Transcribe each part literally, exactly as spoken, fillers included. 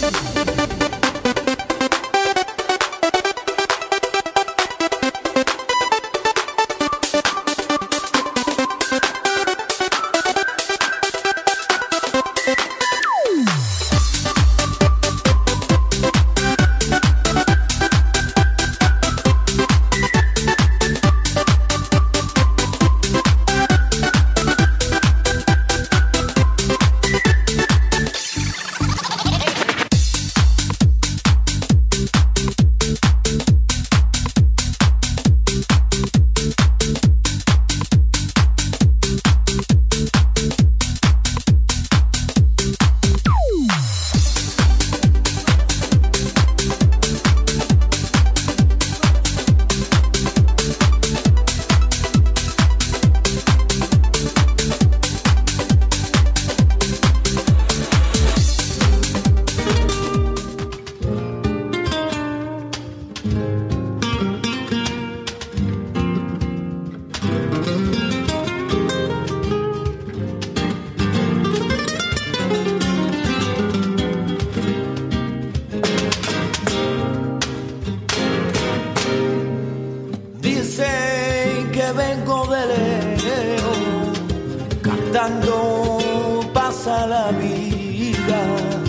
cantando pasa la vida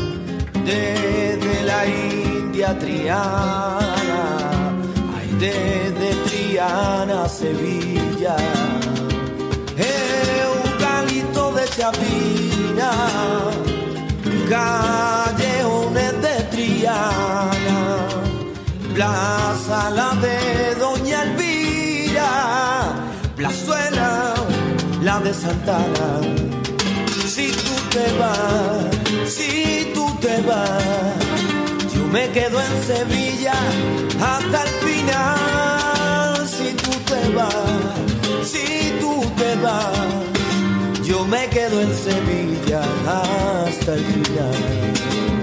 desde la India Triana, ay, desde Triana a Sevilla, Eucalipto de Chapina, callejones de Triana, Plaza la de Doña Elvira, Plazuela la de Santana. Si tú te vas, si tú te vas, yo me quedo en Sevilla hasta el final. Si tú te vas, si tú te vas, yo me quedo en Sevilla hasta el final.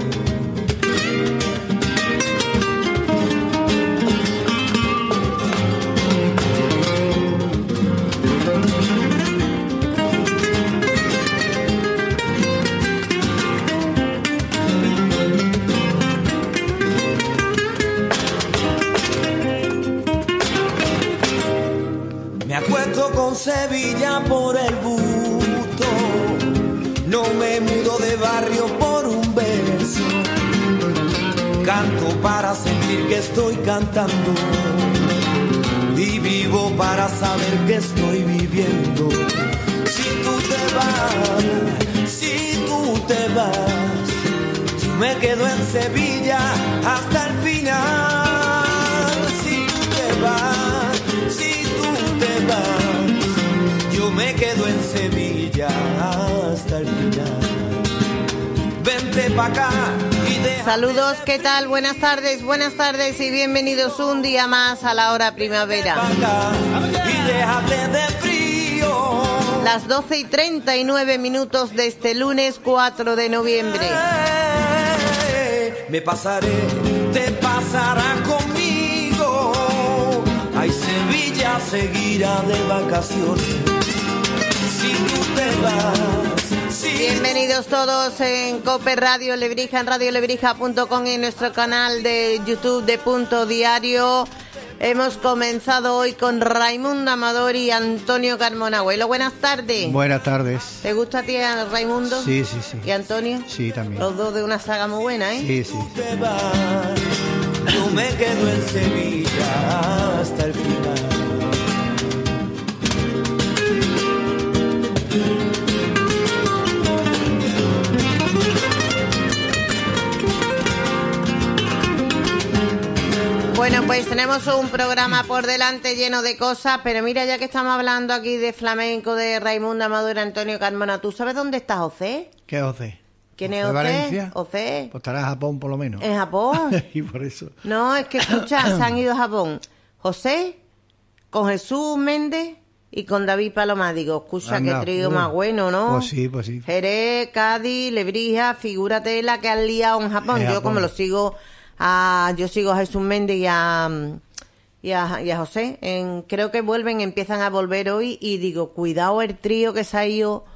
Con Sevilla por el busto, no me mudo de barrio por un beso, canto para sentir que estoy cantando y vivo para saber que estoy viviendo. Si tú te vas, si tú te vas, yo me quedo en Sevilla hasta el final. Si tú te vas, si tú te vas, yo me quedo en Sevilla hasta el final. Vente pa' acá y deja. Saludos, ¿qué tal? Buenas tardes, buenas tardes y bienvenidos un día más a la hora primavera. Y déjate de frío. Las doce y treinta y nueve minutos de este lunes cuatro de noviembre. Me pasaré, te pasará conmigo. Ay, Sevilla seguirá de vacaciones. Si tú te vas, si bienvenidos todos en Cope Radio Lebrija, en radio lebrija punto com y en nuestro canal de YouTube de Punto Diario. Hemos comenzado hoy con Raimundo Amador y Antonio Carmona. Abuelo, buenas tardes. Buenas tardes. ¿Te gusta a ti Raimundo? Sí, sí, sí. ¿Y Antonio? Sí, también. Los dos de una saga muy buena, ¿eh? Sí, sí. te vas, yo me quedo en Sevilla hasta el final. Bueno, pues tenemos un programa por delante lleno de cosas, pero mira, ya que estamos hablando aquí de flamenco, de Raimundo Amador y Antonio Carmona, ¿tú sabes dónde está José? ¿Qué es José? ¿Quién es ¿De José? Valencia? José. Pues estará en Japón por lo menos. ¿En Japón? Y por eso. No, es que escucha, se han ido a Japón. José, con Jesús Méndez y con David Palomar. Digo, escucha, Anda, qué trío uh, más bueno, ¿no? Pues sí, pues sí. Jerez, Cádiz, Lebrija, figúrate la que han liado en Japón. En Yo Japón. como lo sigo a, yo sigo a Jesús Méndez y a, y a, y a José. En, creo que vuelven, empiezan a volver hoy y digo, cuidado el trío que se ha ido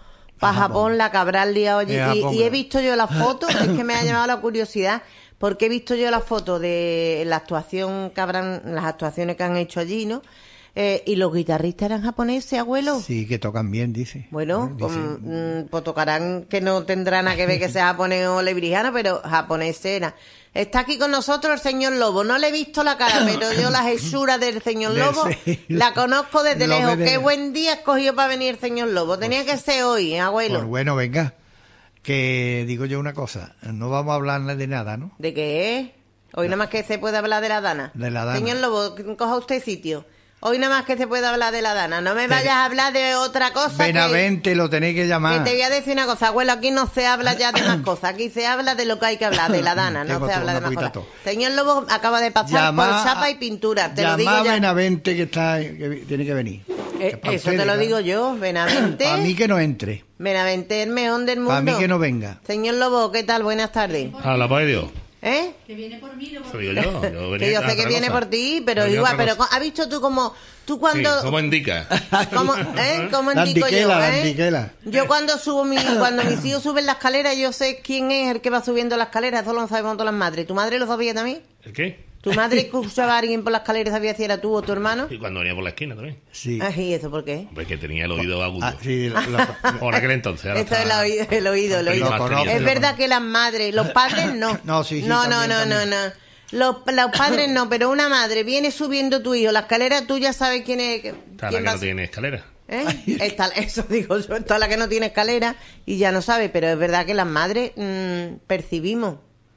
para Japón, la que habrá liado allí. Eh, Y, Japón, y he ¿verdad? visto yo la foto, es que me ha llamado la curiosidad, porque he visto yo la foto de la actuación que habrán, las actuaciones que han hecho allí, ¿no? Eh, y los guitarristas eran japoneses, abuelo. Sí, que tocan bien, dice. Bueno, Eh, pues, dice. mm, pues tocarán, que no tendrá nada que ver que sea japonés o lebrijano, pero japonés era. Está aquí con nosotros el señor Lobo. No le he visto la cara, pero yo las hechuras del señor Del Lobo se- la conozco desde Lo lejos. ve de- Qué buen día escogió para venir el señor Lobo. Tenía que ser hoy, ¿eh, abuelo? Pues bueno, venga. Que digo yo una cosa. No vamos a hablar de nada, ¿no? ¿De qué es? Hoy nada más que se puede hablar de la dana. De la dana. Señor Lobo, coja usted sitio. Hoy nada más que se puede hablar de la dana. No me vayas a hablar de otra cosa. que- Benavente lo tenéis que Que llamar. te voy a decir una cosa, abuelo, aquí no se habla ya de más cosas, aquí se habla de lo que hay que hablar, de la dana, no Tengo se todo, habla de una más poquita cosas. todo. Señor Lobo acaba de pasar Llama por a- chapa y pintura, te lo llama digo a ya. Benavente que está que tiene que venir. Eh, Que para eso te ustedes, lo claro. digo yo, Benavente. Para mí que no entre. Benavente, el mejor del mundo. Para mí que no venga. Señor Lobo, ¿qué tal? Buenas tardes. A la paz de Dios. ¿Eh? Eso digo yo. yo venía Que yo a sé que otra viene cosa. por ti, pero Venía a igual, otra pero cosa. ¿has visto tú como, tú cuando... Sí, ¿cómo indica? ¿Cómo, ¿eh? ¿Cómo La indico yo, antiquela, la eh? antiquela. Yo cuando subo mi, cuando mis hijos suben la escalera, yo sé quién es el que va subiendo la escalera, eso lo sabemos todas las madres. ¿Tu madre lo sabía también? ¿El qué? ¿Tu madre escuchaba a alguien por la escalera y sabía si era tú o tu hermano? Y cuando venía por la esquina también. Sí. Ay, ¿y eso por qué? Hombre, que tenía el oído agudo. Ah, sí, lo- lo- Por aquel entonces. ahora Esto es el está- oído, el oído, el Lo oído. conozco, Es lo verdad que las madres, los padres no. No, sí, sí, No, no, también, no, no, también. no. Los, los padres no, pero una madre viene subiendo tu hijo la escalera, tú ya sabes quién es. Está la quién que va no a- tiene escalera. ¿Eh? Está, eso digo yo, está la que no tiene escalera y ya no sabe, pero es verdad que las madres mm, percibimos.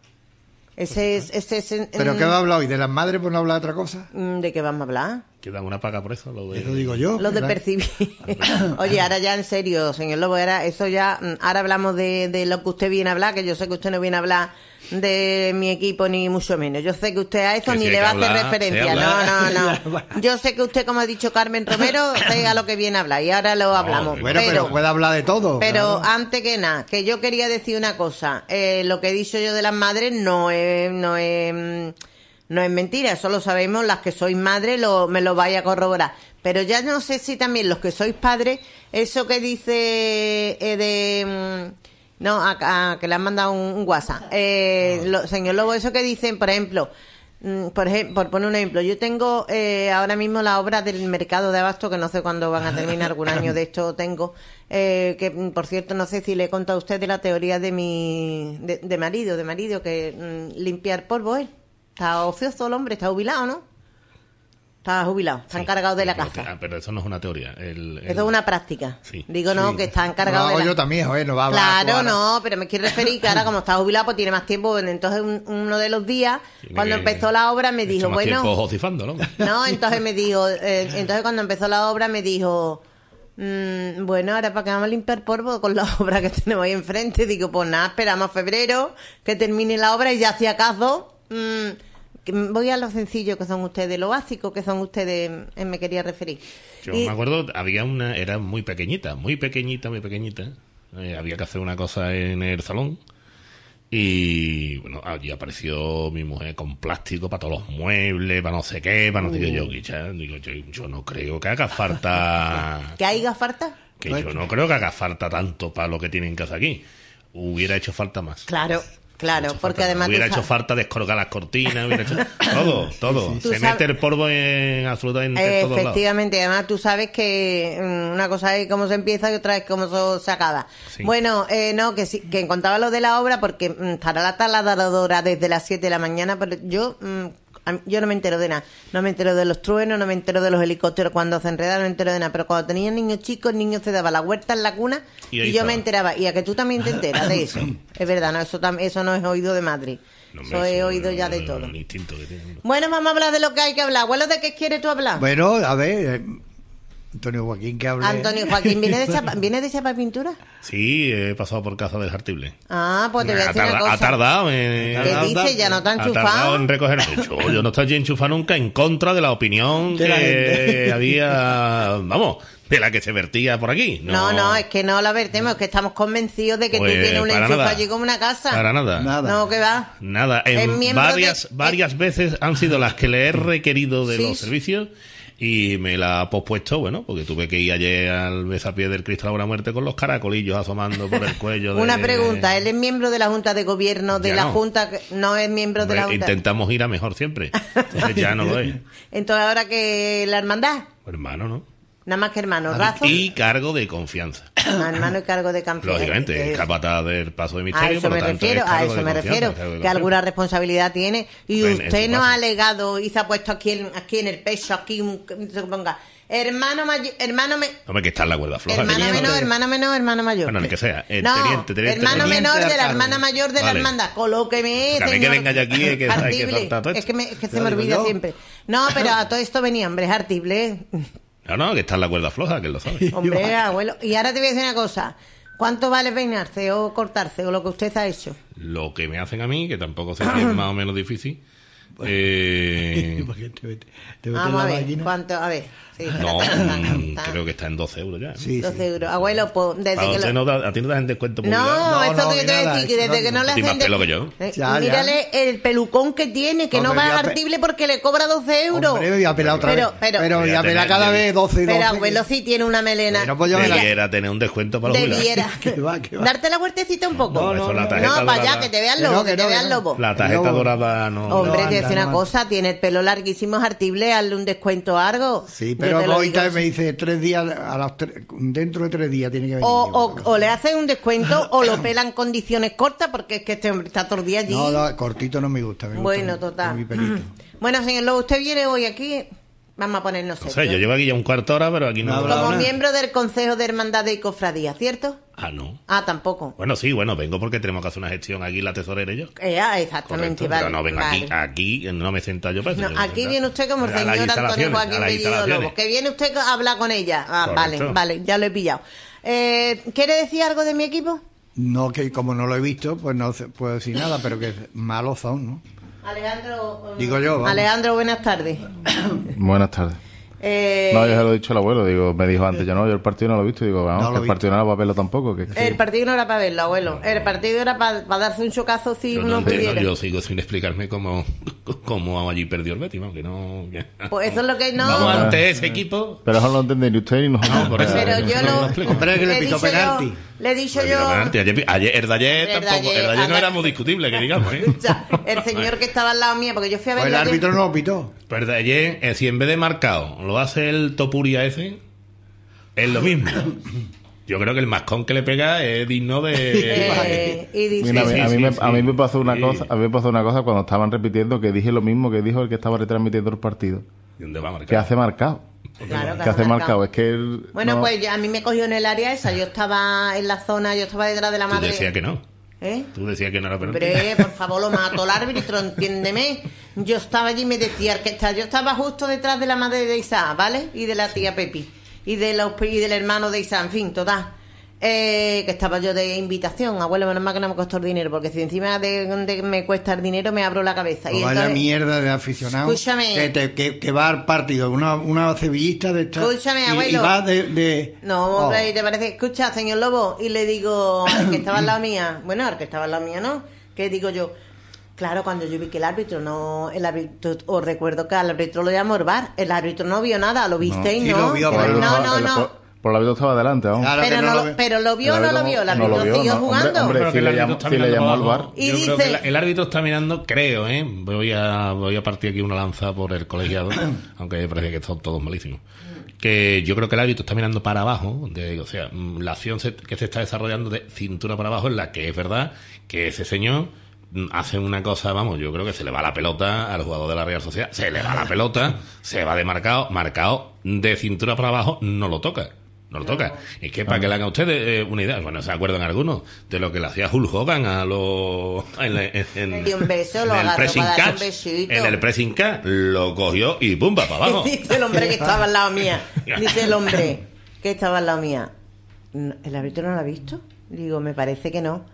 Ese es, ese es mm, ¿Pero qué va a hablar hoy? ¿De las madres por no hablar de otra cosa? mm, ¿de qué vamos a hablar? Que dan una paga por eso. Lo de... Eso digo yo. Lo de ¿verdad? percibir. Oye, ahora ya en serio, señor Lobo, ahora, eso ya, mm, ahora hablamos de, de lo que usted viene a hablar, que yo sé que usted no viene a hablar de mi equipo ni mucho menos. Yo sé que usted a eso Que ni sí hay le que va a hacer hablar, referencia. se habla. No, no, no. Yo sé que usted, como ha dicho Carmen Romero, sé a lo que viene a hablar y ahora lo hablamos. Bueno, pero, puede hablar de todo. Pero claro. antes que nada, que yo quería decir una cosa. Eh, lo que he dicho yo de las madres no es, no es, mm, no es mentira. Eso lo sabemos las que sois madres, lo, me lo vais a corroborar. Pero ya no sé si también los que sois padres, eso que dice eh, de... mm, no, a, a- que le han mandado un, un WhatsApp. Eh, lo- señor Lobo, eso que dicen, por ejemplo... mm, Por, ejemplo, por poner un ejemplo, yo tengo eh, ahora mismo la obra del mercado de abasto, que no sé cuándo van a terminar, algún año de esto tengo, eh, que mm, por cierto no sé si le he contado a usted de la teoría de mi de, de marido, de marido, que mm, limpiar polvo él. Está ocioso el hombre, está jubilado, ¿no? Está jubilado, está Sí, encargado de la pero- casa. ah, pero eso no es una teoría. El, el- Eso es una práctica. Sí. Digo, no, Sí. que está encargado Lo hago de la yo también, joder, no va a hablar Claro, tú ahora. no, pero me quiero referir que ahora como está jubilado pues tiene más tiempo. Entonces un- uno de los días, Tiene cuando que- empezó la obra, me echa dijo, más bueno... tiempo jocifando, ¿no? No, entonces me dijo, eh, entonces cuando empezó la obra me dijo, mm, bueno, ahora para que vamos a limpiar polvo con la obra que tenemos ahí enfrente, digo, pues nada, esperamos febrero, que termine la obra y ya si acaso, mm, que voy a lo sencillo que son ustedes, lo básico que son ustedes, eh, me quería referir. Yo Y- me acuerdo, había una, era muy pequeñita, muy pequeñita, muy pequeñita. Eh, había que hacer una cosa en el salón. Y bueno, allí apareció mi mujer con plástico para todos los muebles, para no sé qué, para no sé qué. Yo, Guicha, digo, yo, yo no creo que haga falta. ¿Que hay falta? Que yo no creo que haga falta tanto para lo que tienen que hacer aquí. Hubiera hecho falta más. Claro, claro, Hecho porque falta- además... hubiera tú hecho sabes- falta descolgar las cortinas, hubiera hecho todo, todo. Tú Se sabes- mete el polvo en absolutamente todos lados. Efectivamente, además tú sabes que mm, una cosa es cómo se empieza y otra es cómo se se acaba. Sí. Bueno, eh, no, que sí, que contaba lo de la obra porque mm, estará la taladradora desde las siete de la mañana, pero yo mm, a mí- yo no me entero de nada. No me entero de los truenos, no me entero de los helicópteros cuando se enredan, no me entero de nada. Pero cuando tenía niños chicos, el niño se daba la huerta en la cuna Y y, ahí yo me estaba. enteraba. Y a que tú también te enteras de eso. Es verdad, no, eso, tam- eso no es oído de Madrid. No, eso hombre, he eso oído no- ya de no- todo. el instinto que tiene. Bueno, vamos a hablar de lo que hay que hablar. Abuelo, ¿de qué quieres tú hablar? Bueno, a ver, eh, Antonio Joaquín, que hable. Antonio Joaquín, ¿viene de Chapa, ¿viene de Chapa Pintura? Sí, he pasado por casa del Jartible. Ah, pues te voy a ha, decir una tarda- cosa. ha tardado en... ¿Qué Ha dice? tardado- Ya no te han ha tardado enchufado. en recoger. Yo, yo no estoy allí enchufado nunca en contra de la opinión De la que gente. había, vamos, de la que se vertía por aquí. No, no, es que no la vertemos, es que estamos convencidos de que Pues, tú tienes un para enchufe nada. allí como una casa. Para nada. Nada. No, que va. Nada. Es En miembro varias, de- varias veces han sido las que le he requerido de Sí, los sí. servicios Y me la ha pospuesto, bueno, porque tuve que ir ayer al besapié del Cristo de la Buena Muerte con los caracolillos asomando por el cuello. De... Una pregunta, ¿él es miembro de la Junta de Gobierno de Ya la no. Junta? No es miembro Hombre, de la Junta. intentamos ir a mejor siempre. Entonces ya no lo es. Entonces, ¿ahora que la hermandad? Hermano, ¿no? Nada más que hermano. ¿Razo? Y cargo de confianza. Ah, hermano y cargo de confianza. Lógicamente, Eh, capataz del paso de A misterio. eso por me lo tanto, refiero, es a cargo eso de me confianza, refiero, cargo de que confianza. alguna responsabilidad tiene y En- en usted su no caso. ha alegado y se ha puesto aquí en, aquí en el pecho, aquí un, se ponga, hermano mayor, hermano me, Hombre, que está en la cuerda floja. hermano que- menor, hermano menor, hermano mayor. Bueno, el que sea, el no, teniente, teniente, hermano teniente. menor de la alcalde. hermana mayor de la Vale. hermandad. Colóqueme, Porque a mí señor. que venga ya aquí hay que- hay que Artible. soltar todo esto. Es que, me, es que se Ya me digo olvida yo. siempre. No, pero a todo esto venía, hombre, es artible. No, no, que está en la cuerda floja, que él lo sabe. Hombre, abuelo. Y ahora te voy a decir una cosa. ¿Cuánto vale peinarse o cortarse o lo que usted ha hecho? Lo que me hacen a mí, que tampoco sé si es más o menos difícil. Eh, Porque te mete- te mete Vamos la a ver, máquina. ¿cuánto? A ver. Sí, no, ta, ta, ta, mm, ta. creo que está en doce euros ya. ¿no? Sí, doce sí. euros. Abuelo, pues, desde Para que usted lo... no da- a ti no te dan descuento No, publicidad. No, esto no, que yo te voy a nada, decir, que eso desde no, que no no. le Tiene hacen... más pelo de- que yo. Eh, Ya, ya. Mírale el pelucón que tiene, que no Hombre, va voy a pe- artible porque le cobra doce euros. Hombre, voy a pelar otra Pero- vez. pero- pero voy a Pero pelar ya cada tenés- vez doce y doce. Pero abuelo sí tiene una melena. Pero pues yo me la- Debiera tener un descuento para los jubilados. Debiera. Que va, que va. Darte la vueltecita un poco. No, eso la tarjeta No, para allá, dorada. que te vean Que no, lobo, que que te no, vean que no. lobo. La tarjeta No. dorada no. Hombre, No te voy a anda, decir una no cosa, tiene el pelo larguísimo, es artible, hazle un descuento a algo. Sí, Yo pero te lo hoy digo también así. me dice tres días, a las tres- dentro de tres días tiene que venir. O, Digo, o, o le hacen un descuento o lo pelan condiciones cortas porque es que este hombre está todo el día allí. No, no, cortito no me gusta. Me gusta Bueno, mi- total. mi pelito. Bueno, señor Lobo, usted viene hoy aquí, vamos a ponernos No sé, serios. yo llevo aquí ya un cuarto de hora, pero aquí no. No, he no, hablado Como no. nada. miembro del Consejo de Hermandades y Cofradías, ¿cierto? Ah, no. Ah, tampoco. Bueno, sí, bueno, vengo porque tenemos que hacer una gestión aquí, la tesorera y yo. Eh, ah, exactamente, Correcto, vale. pero no vengo vale. aquí, aquí no me sienta yo para eso. No, yo me aquí sienta viene usted como el a las señor Antonio instalaciones, a Joaquín las Bellido instalaciones. Lobo, que viene usted a hablar con ella. Ah, Correcto. vale, vale, ya lo he pillado. Eh, ¿Quiere decir algo de mi equipo? No, que como no lo he visto, pues no se- puedo decir nada, pero que malos son, ¿no? Alejandro. eh, Digo yo, vamos. Alejandro, buenas tardes. Buenas tardes. Eh, No, ya se lo he dicho el abuelo, digo, me dijo antes, yo no, yo el partido no lo he visto, digo, vamos, No lo que he el partido no era para verlo tampoco, que, que- El partido no era para verlo, abuelo. El partido era para darse un chocazo si Yo, no uno entiendo, pudiera. yo sigo sin explicarme cómo, cómo allí perdió el Betis, vamos, que no... que- Pues eso es lo que no. Vamos ante ese equipo. pero eso no lo entendéis ni usted ni nosotros. No, por eso. Pero yo no lo. lo explico. Hombre, que le he pitó dicho penalti. yo- Le he dicho Pero yo. antes, ayer, ayer- el de ayer El de tampoco, el de ayer, ayer no anda- era muy discutible, que digamos, ¿eh? Escucha, el señor que estaba al lado mía, porque yo fui a ver. Pues el árbitro no lo pitó. Pero el de ayer, eh, si en vez de marcado lo hace el Topuria ese, es lo mismo. Yo creo que el mascón que le pega es digno de... Eh, y dice. Mira, a, mí, sí, a, mí sí, me, sí. a mí me pasó una Sí. cosa, a mí me pasó una cosa cuando estaban repitiendo que dije lo mismo que dijo el que estaba retransmitiendo el partido, ¿Y dónde va a marcar? que hace marcado, Claro, que hace marcado, es que él, Bueno, no- pues ya a mí me cogió en el área esa. Yo estaba en la zona, yo estaba detrás de la Tú madre. decías que no. ¿Eh? Tú decías que no era penalti. Hombre, por favor, lo mato el árbitro, entiéndeme. Yo estaba allí y me decía que está, yo estaba justo detrás de la madre de Isa, ¿vale? Y de la tía Pepi. Y, de los, y del hermano de Isa, en fin, total. Eh, que estaba yo de invitación, abuelo, menos mal que no me costó el dinero, porque si encima de, de me cuesta el dinero me abro la cabeza. Pues Y vaya entonces- mierda de aficionado. Escúchame. Que, te- que, que va al partido, una, una sevillista de esta. Escúchame, y, abuelo. Y va de. de- No, Oh. hombre, ¿te parece? Escucha, señor Lobo, y le digo, al que estaba al lado mía, bueno, al que estaba al lado mía, ¿no? Que digo yo, claro, cuando yo vi que el árbitro no, el árbitro, os recuerdo que al árbitro lo llamó Orbar, el árbitro no vio nada, ¿lo visteis, sí no? lo vio, por pero el- no, no, el- no. por- por el árbitro estaba adelante, vamos. Claro Pero, que no lo lo, ve. pero lo vio o El no lo árbitro vio, el no árbitro lo vio, siguió no, hombre, jugando. hombre. Creo sí que el le árbitro llamó- está sí le mirando llamó para al abajo. VAR. Y Yo creo dice- que la- el árbitro está mirando, creo, ¿eh? Voy a, voy a partir aquí una lanza por el colegiado, aunque me parece que son todos malísimos. Que yo creo que el árbitro está mirando para abajo, de, o sea, mm, la acción se- que se está desarrollando de cintura para abajo, en la que es verdad que ese señor mm, hace una cosa, vamos, yo creo que se le va la pelota al jugador de la Real Sociedad, se le va la pelota, se va de marcado, marcado de cintura para abajo, no lo toca. No lo toca. Es que para que le hagan a ustedes eh, una idea, bueno, se acuerdan algunos de lo que le hacía Hulk Hogan a los. En, en, en- Le dio un beso, lo en el agarró pressing para darle un catch, besito. en el pressing catch, lo cogió y pumba para abajo. Dice el hombre que estaba al lado mía. Dice el hombre que estaba al lado mía. "No, ¿El árbitro no lo ha visto? Digo, me parece que no.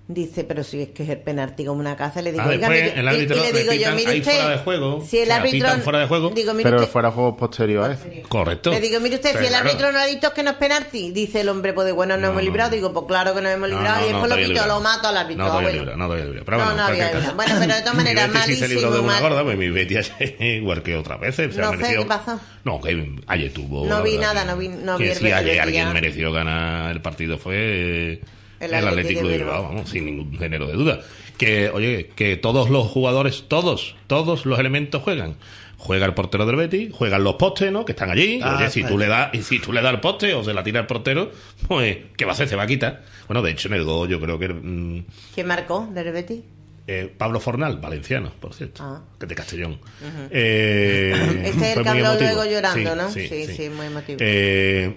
Dice, pero si es que es el penalti como una casa, le digo, Ah, oiga, después mire, el y- árbitro y le le digo yo, pitan mire ahí usted, fuera de juego, si el o sea, árbitro, pitan fuera de juego. digo, mire Pero usted, fuera juegos posteriores a ese. Correcto. le digo, mire usted, Pero si el claro. árbitro no ha dicho que no es penalti, dice el hombre, pues de bueno, nos No, hemos no, librado, no. digo, pues claro que nos hemos No, librado, no, y después no, lo todavía quito, librado. lo mato al árbitro, No, todavía abuelo. librado, no, todavía librado. Pero No, bueno, no había cualquier librado. caso. Bueno, pero de todas maneras, Mi Betis sí se libró de malísimo, una mal. gorda, pues mi Betis ayer, igual que otras veces. se ha No sé merecido- qué pasó. No, que ayer tuvo. No la vi verdad nada, que- no vi- no que vi el si Betis ayer de alguien Villar. mereció ganar el partido fue eh, El el, Atlético Atlético de de Bilbao, Bilbao. vamos, sin ningún género de duda. Que, oye, que todos los jugadores, todos, todos los elementos juegan. Juega el portero del Betis, juegan los postes, ¿no? Que están allí. Ah, Oye, si pues. tú le das, y si tú le das el poste o se la tira el portero, pues, ¿qué va a hacer? Se va a quitar. Bueno, de hecho, en el gol yo creo que mm, ¿Quién marcó del Betis? eh, Pablo Fornal, valenciano, por cierto, Ah. que es de Castellón. eh, Este es el fue que muy habló emotivo. luego llorando, ¿no? Sí, sí, muy emotivo. Eh,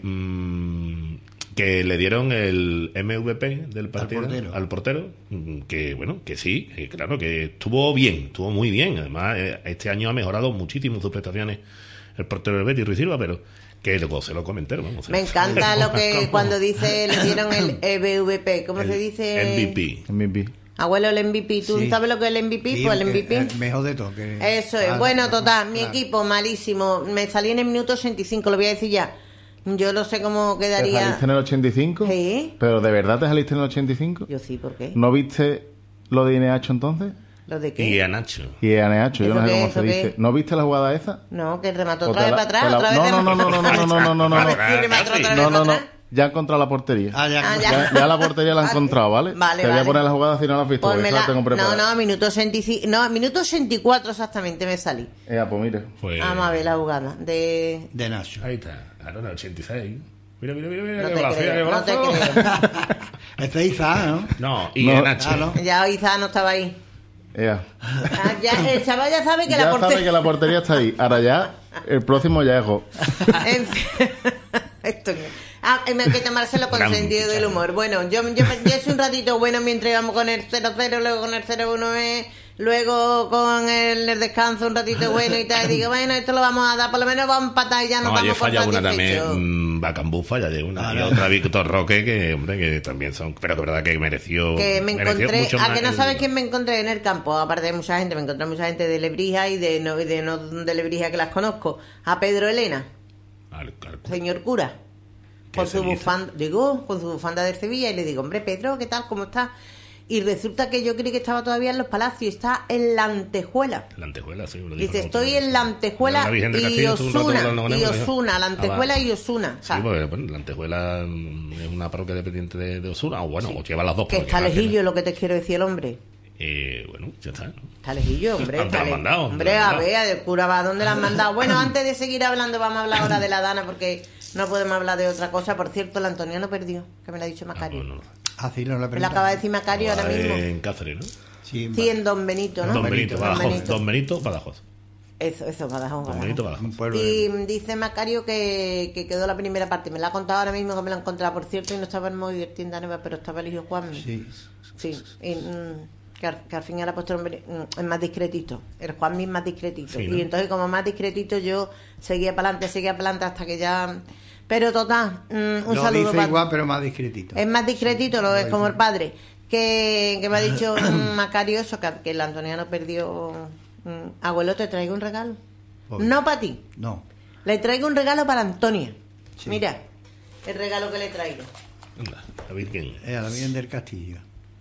mm, que le dieron el M V P del partido portero. al portero, mm, que bueno, que sí, que claro, que estuvo bien, estuvo muy bien. Además, eh, este año ha mejorado muchísimo sus prestaciones el portero del Betis, Ruiz Silva, pero que luego se lo comenté, vamos. Me encanta lo que cuando dice, le dieron el M V P, ¿cómo se dice? M V P. M V P. Abuelo, el M V P, ¿tú Sí. sabes lo que es el M V P? Sí, Pues el que M V P. es mejor de todo. que- Eso es. Claro, Bueno, claro, total, mi claro. equipo malísimo. Me salí en el minuto ochenta y cinco, lo voy a decir ya. Yo no sé cómo ¿Te quedaría. saliste en el ochenta y cinco? Sí. ¿Pero de verdad te saliste en el ochenta y cinco? Yo sí, ¿por qué? ¿No viste lo de I N H entonces? ¿Lo de qué? Y a Nacho. Y I N H, yo ¿Eso no sé qué? cómo ¿Eso se qué? dice. ¿No viste la jugada esa? No, que remató O otra te vez la- para atrás, te la- otra vez no, de- no, no, no, no, no, no, no, no, no, A ver, no. sí, remató otra vez No, no, para no. atrás. Ya ha encontrado la portería. Ah, ya. Ah, Ya, ya la portería la han Vale. encontrado, ¿vale? Vale, Te voy vale. a poner la jugada si no la has visto. porque esa Pónmela. la tengo No, preparada. no, minuto ochenta y cinco. No, minuto ochenta y cuatro exactamente me salí. Ea, pues mira. Pues, Vamos a ver la jugada. De. De Nacho. ahí está, claro, en el ochenta y seis. Mira, mira, mira, mira, No qué te brazo, mira, creo, qué no te brazo. creo. Este es Izá, ¿no? No, y No. a Nacho. Ah, no. Ya Izá no estaba ahí. Ea. Ah, ya, el chaval ya sabe que Ya la sabe portería. que la portería está ahí. Ahora ya, el próximo ya es Go. En fin. Esto que- Ah, hay que tomárselo con Gran sentido del fichaje. humor. Bueno, yo, yo, yo hice un ratito bueno mientras íbamos con el cero cero, luego con el cero uno, eh, luego con el, el descanso un ratito bueno y tal. Y digo, bueno, esto lo vamos a dar, por lo menos vamos a empatar y ya nos No, ayer vamos por falla una satisfechos. también, mm, Bacambú falla de una, Ah, y no. otra Víctor Roque, que hombre, que también son, pero que verdad que mereció, Que me mereció encontré, mucho a más que no el- sabes quién me encontré en el campo, aparte de mucha gente, me encontré mucha gente de Lebrija y de no, y de no de Lebrija que las conozco, a Pedro Elena, al- al- señor cura, con su Sevilla. bufanda, digo, con su bufanda de Sevilla, y le digo, hombre, Pedro, ¿qué tal? ¿Cómo estás? Y resulta que yo creí que estaba todavía en los palacios, está en la Antejuela. La Antejuela, sí. lo dijo Dice, la otra estoy vez. en la Antejuela La Virgen del y Castillo estuvo un rato Osuna, hablando con él, y me dijo. Osuna, la Ah, Antejuela va. y Osuna. O sea, Sí, porque bueno, la Antejuela mm, es una parroquia dependiente de, de Osuna, o bueno, o lleva las dos que parroquias, está más que lejillo lo que te quiero decir el hombre. nada. Eh, bueno, ya está. ¿no? Está lejillo, hombre. ¿Dónde está la han le- mandado? Hombre, ¿Dónde la a han ver, mandado? del cura va, ¿a dónde la han mandado? Bueno, antes de seguir hablando, vamos a hablar ahora de la Dana, porque no podemos hablar de otra cosa. Por cierto, el Antoniano perdió, que me lo ha dicho Macario. Ah, bueno, Así no le Me lo acaba de decir Macario ahora no. mismo. En Cáceres, ¿no? Sí, Sí, en Don Benito, ¿no? Don Benito, Don Badajoz. Benito. Don Benito, Badajoz. Eso, eso, Badajoz, Don Badajoz. Benito, Badajoz. un pueblo Y de- dice Macario que, que quedó la primera parte. Me la ha contado ahora mismo que me la han encontrado, por cierto, y no estaba en muy divertida nueva, pero estaba el hijo Juan. Sí. Sí, y, mm, que, al, que al fin y al postre hombre, mm, es más discretito. El Juanmi es más discretito. Sí, ¿no? Y entonces, como más discretito, yo seguía para adelante, seguía para adelante hasta que ya. Pero total, mm, un Lo saludo dice para. igual, pero más discretito. Es más discretito, lo es como el padre. Que, que me ha dicho mm, Macario eso, que, que el Antoniano perdió. mm, Abuelo, te traigo un regalo. Obvio. No para ti. No. Le traigo un regalo para Antonia. Sí. Mira, el regalo que le traigo. Anda, la Virgen. Es a la Virgen del Castillo.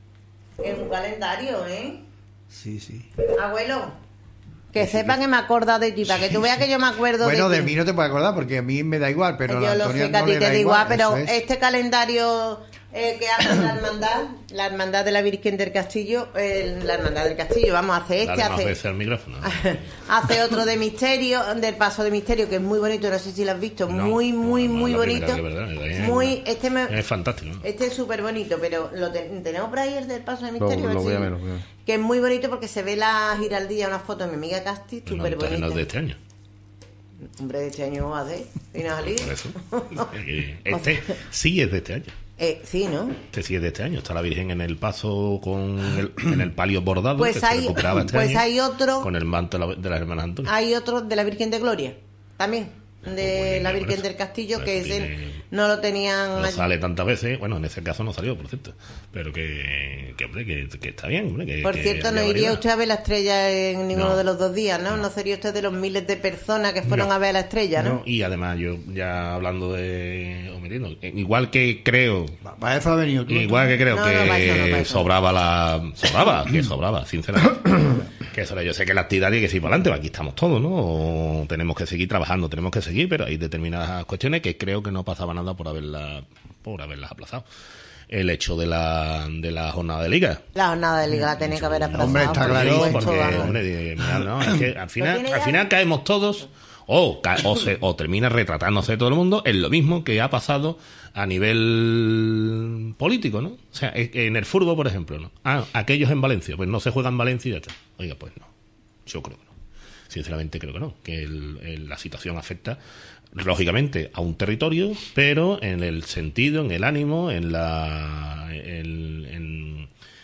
Es un calendario, ¿eh? Sí, sí. Abuelo, que sepa que me he acordado de ti, para que tú veas que yo me acuerdo Bueno, de de ti. mí no te puedes acordar porque a mí me da igual, pero Yo la lo Antonia sé que a no ti le te da da igual, pero eso es. este calendario eh, que hace la hermandad, la hermandad de la Virgen del Castillo, eh, la hermandad del Castillo, vamos, hace este, Dale más hace, veces al micrófono. hace otro de misterio, del paso de misterio, que es muy bonito, no sé si lo has visto, No, muy, muy, no, no, muy la primera bonito. que verdad, es- Muy, este me, Es fantástico. ¿no? Este es súper bonito, pero lo te- tenemos por ahí el del paso de Lo, misterio. a ver lo voy si- a ver, lo voy a ver. Que es muy bonito porque se ve la giraldilla, una foto de mi amiga Casti, No, súper el terreno bonita. de este año. Hombre, de este año va a ser, y no ha salido. Por eso. Eh, Este sí es de este año. Eh, sí, ¿no? Este sí es de este año. Está la Virgen en el paso con el, en el palio bordado Pues que se hay- recuperaba este pues año, hay otro- con el manto de, la- de las hermanas Antonio. Hay otro de la Virgen de Gloria, también. de la Virgen del Castillo, que ese no lo tenían... No sale tantas veces, bueno, en ese caso no salió, por cierto, pero que, que hombre, que, que está bien, hombre, que, por que cierto, no iría usted a ver la estrella en ninguno no, de los dos días, ¿no? No, no sería usted de los miles de personas que fueron no, a ver la estrella, ¿no? No, y además yo ya hablando de omitiendo, igual que creo para eso ha venido tú, igual que creo no, que no, para eso, no, para eso. sobraba la sobraba que sobraba sinceramente que eso, yo sé que la actividad tiene que seguir para adelante, aquí estamos todos, ¿no? Tenemos que seguir trabajando, tenemos que seguir, pero hay determinadas cuestiones que creo que no pasaba nada por haberla por haberlas aplazado. El hecho de la de la jornada de liga. La jornada de liga la tenía que haber aplazado. Hombre, está claro. Porque, hombre, mira, no, es que al final, al final caemos todos o, o, se, o termina retratándose todo el mundo en lo mismo que ha pasado a nivel político, ¿no? O sea, en el fútbol, por ejemplo, ¿no? Ah, aquellos en Valencia, pues no se juega en Valencia y ya está. Oiga, pues no. Yo creo que no. Sinceramente creo que no. Que el, el, la situación afecta lógicamente a un territorio, pero en el sentido, en el ánimo, en la en, en,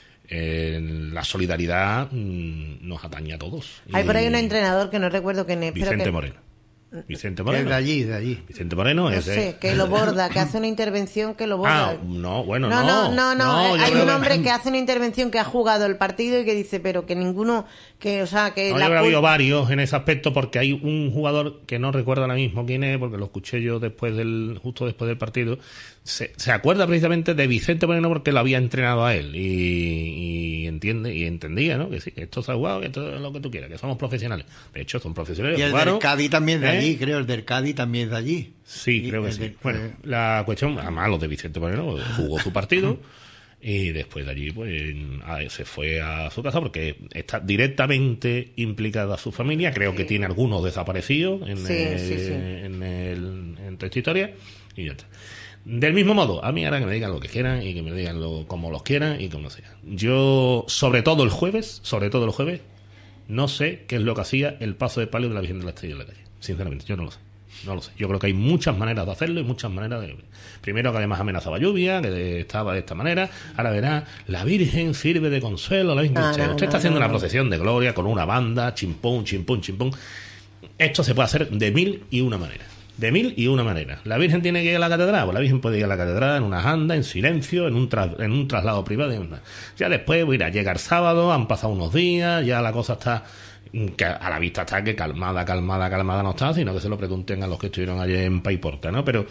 en la solidaridad mmm, nos atañe a todos. Hay y, por ahí un entrenador que no recuerdo quién es. Vicente que... Moreno. Vicente Moreno. Es de allí, de allí. Vicente Moreno no es sé, de... que lo borda, que hace una intervención que lo borda. Ah, no, bueno, no. No, no, no, no, no hay un hombre que... que hace una intervención que ha jugado el partido y que dice, pero que ninguno, que, o sea, que... No, la yo creo que ha cul... habido varios en ese aspecto, porque hay un jugador que no recuerdo ahora mismo quién es, porque lo escuché yo después del, justo después del partido, se, se acuerda precisamente de Vicente Moreno porque lo había entrenado a él, y, y entiende, y entendía, ¿no? Que sí, que esto se ha jugado, que esto es lo que tú quieras, que somos profesionales. De hecho, son profesionales. Y el jugaron, del Cádiz también de ¿eh? allí, creo, el del Cádiz también es de allí. Sí, y creo que sí. De, bueno, eh... la cuestión, además los de Vicente Moreno jugó su partido y después de allí pues se fue a su casa porque está directamente implicada su familia. Creo sí. que tiene algunos desaparecidos en, sí, el, sí, sí. en, el, en toda esta historia y ya está. Del mismo modo, a mí ahora que me digan lo que quieran y que me digan lo, como los quieran y como sea. Yo, sobre todo el jueves, sobre todo el jueves, no sé qué es lo que hacía el paso de palio de la Virgen de la Estrella en la calle. Sinceramente, yo no lo sé. No lo sé. Yo creo que hay muchas maneras de hacerlo y muchas maneras de... Primero que además amenazaba lluvia, que estaba de esta manera. Ahora verá, la Virgen sirve de consuelo. La Virgen... No, Usted no, está no, haciendo no, una procesión de gloria con una banda, chimpón, chimpón, chimpón. Esto se puede hacer de mil y una maneras. De mil y una manera. ¿La Virgen tiene que ir a la catedral? Pues la Virgen puede ir a la catedral en una anda, en silencio, en un, tras, en un traslado privado. Ya después, mira, llega el sábado, han pasado unos días, ya la cosa está... que a la vista está que calmada, calmada, calmada no está, sino que se lo pregunten a los que estuvieron ayer en Paiporta, ¿no? Pero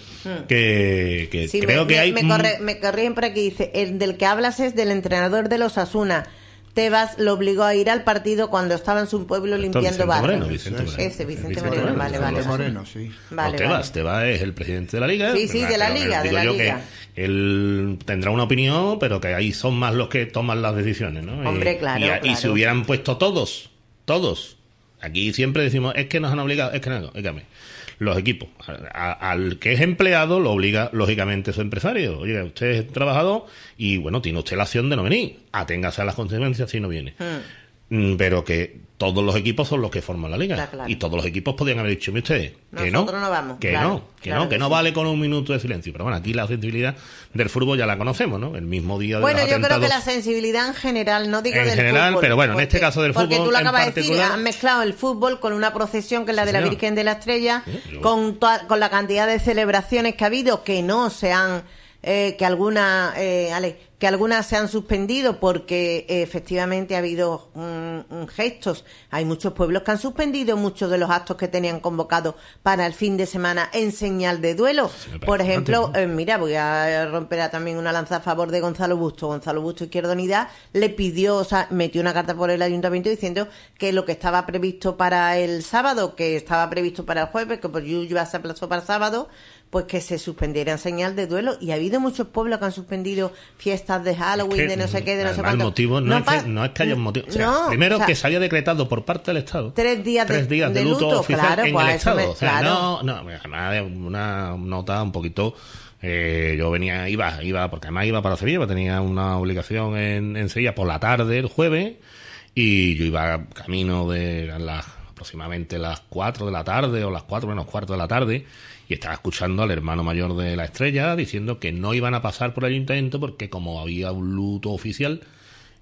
que, que sí, creo me, que me, hay... Me, corre, me corrigen por aquí, dice, el del que hablas es del entrenador de los Osasuna. Tebas lo obligó a ir al partido cuando estaba en su pueblo limpiando barrios. Vicente Moreno. Ese, Vicente, Vicente Moreno, Moreno, vale, vale. Vicente Moreno, sí. Vale, no, Tebas, vale. Tebas es el presidente de la Liga. Sí, sí, de la Liga, de la yo Liga. Que él tendrá una opinión, pero que ahí son más los que toman las decisiones, ¿no? Hombre, y, claro, y, claro. Y si hubieran puesto todos, todos, aquí siempre decimos, es que nos han obligado, es que no, óigame. Los equipos, a, a, al que es empleado lo obliga lógicamente su empresario. Oye, usted es trabajador y bueno, tiene usted la opción de no venir, aténgase a las consecuencias si no viene. Hmm. Pero que todos los equipos son los que forman la liga. Claro, claro. Y todos los equipos podían haber dicho, mire usted, que nosotros no, no vamos. que Claro, no, que claro no, que que no sí. vale con un minuto de silencio. Pero bueno, aquí la sensibilidad del fútbol ya la conocemos, ¿no? El mismo día de Bueno, los yo atentados. creo que la sensibilidad en general, no digo En del general, fútbol, pero bueno, en porque, este caso del fútbol porque tú lo en acabas de decir, particular- han mezclado el fútbol con una procesión que es la de la señor. Virgen de la Estrella, Sí, yo- con, toa- con la cantidad de celebraciones que ha habido, que no se han, eh, que algunas, eh, Ale, que algunas se han suspendido porque eh, efectivamente ha habido mm, mm, gestos. Hay muchos pueblos que han suspendido muchos de los actos que tenían convocados para el fin de semana en señal de duelo. Sí, me parece Por ejemplo, bastante, eh, mira, voy a romper también una lanza a favor de Gonzalo Busto. Gonzalo Busto, Izquierda Unidad, le pidió, o sea, metió una carta por el ayuntamiento diciendo que lo que estaba previsto para el sábado, que estaba previsto para el jueves, que por lluvia se aplazó para el sábado, pues que se suspendiera en señal de duelo. Y ha habido muchos pueblos que han suspendido fiestas de Halloween, Es que, de no sé qué, de no sé además, cuánto. el motivo no, es pa- que, no es que haya un motivo. O sea, no, primero o sea, que se había decretado por parte del Estado tres días de, tres días de, de luto, luto, oficial claro, en pues el eso Estado. me- O sea, claro. no, no, además una nota un poquito. Eh, yo venía, iba, iba, porque además iba para Sevilla, tenía una obligación en, en Sevilla por la tarde, el jueves, y yo iba camino de las aproximadamente las cuatro de la tarde o las cuatro menos cuarto de la tarde y estaba escuchando al hermano mayor de la Estrella diciendo que no iban a pasar por el ayuntamiento porque como había un luto oficial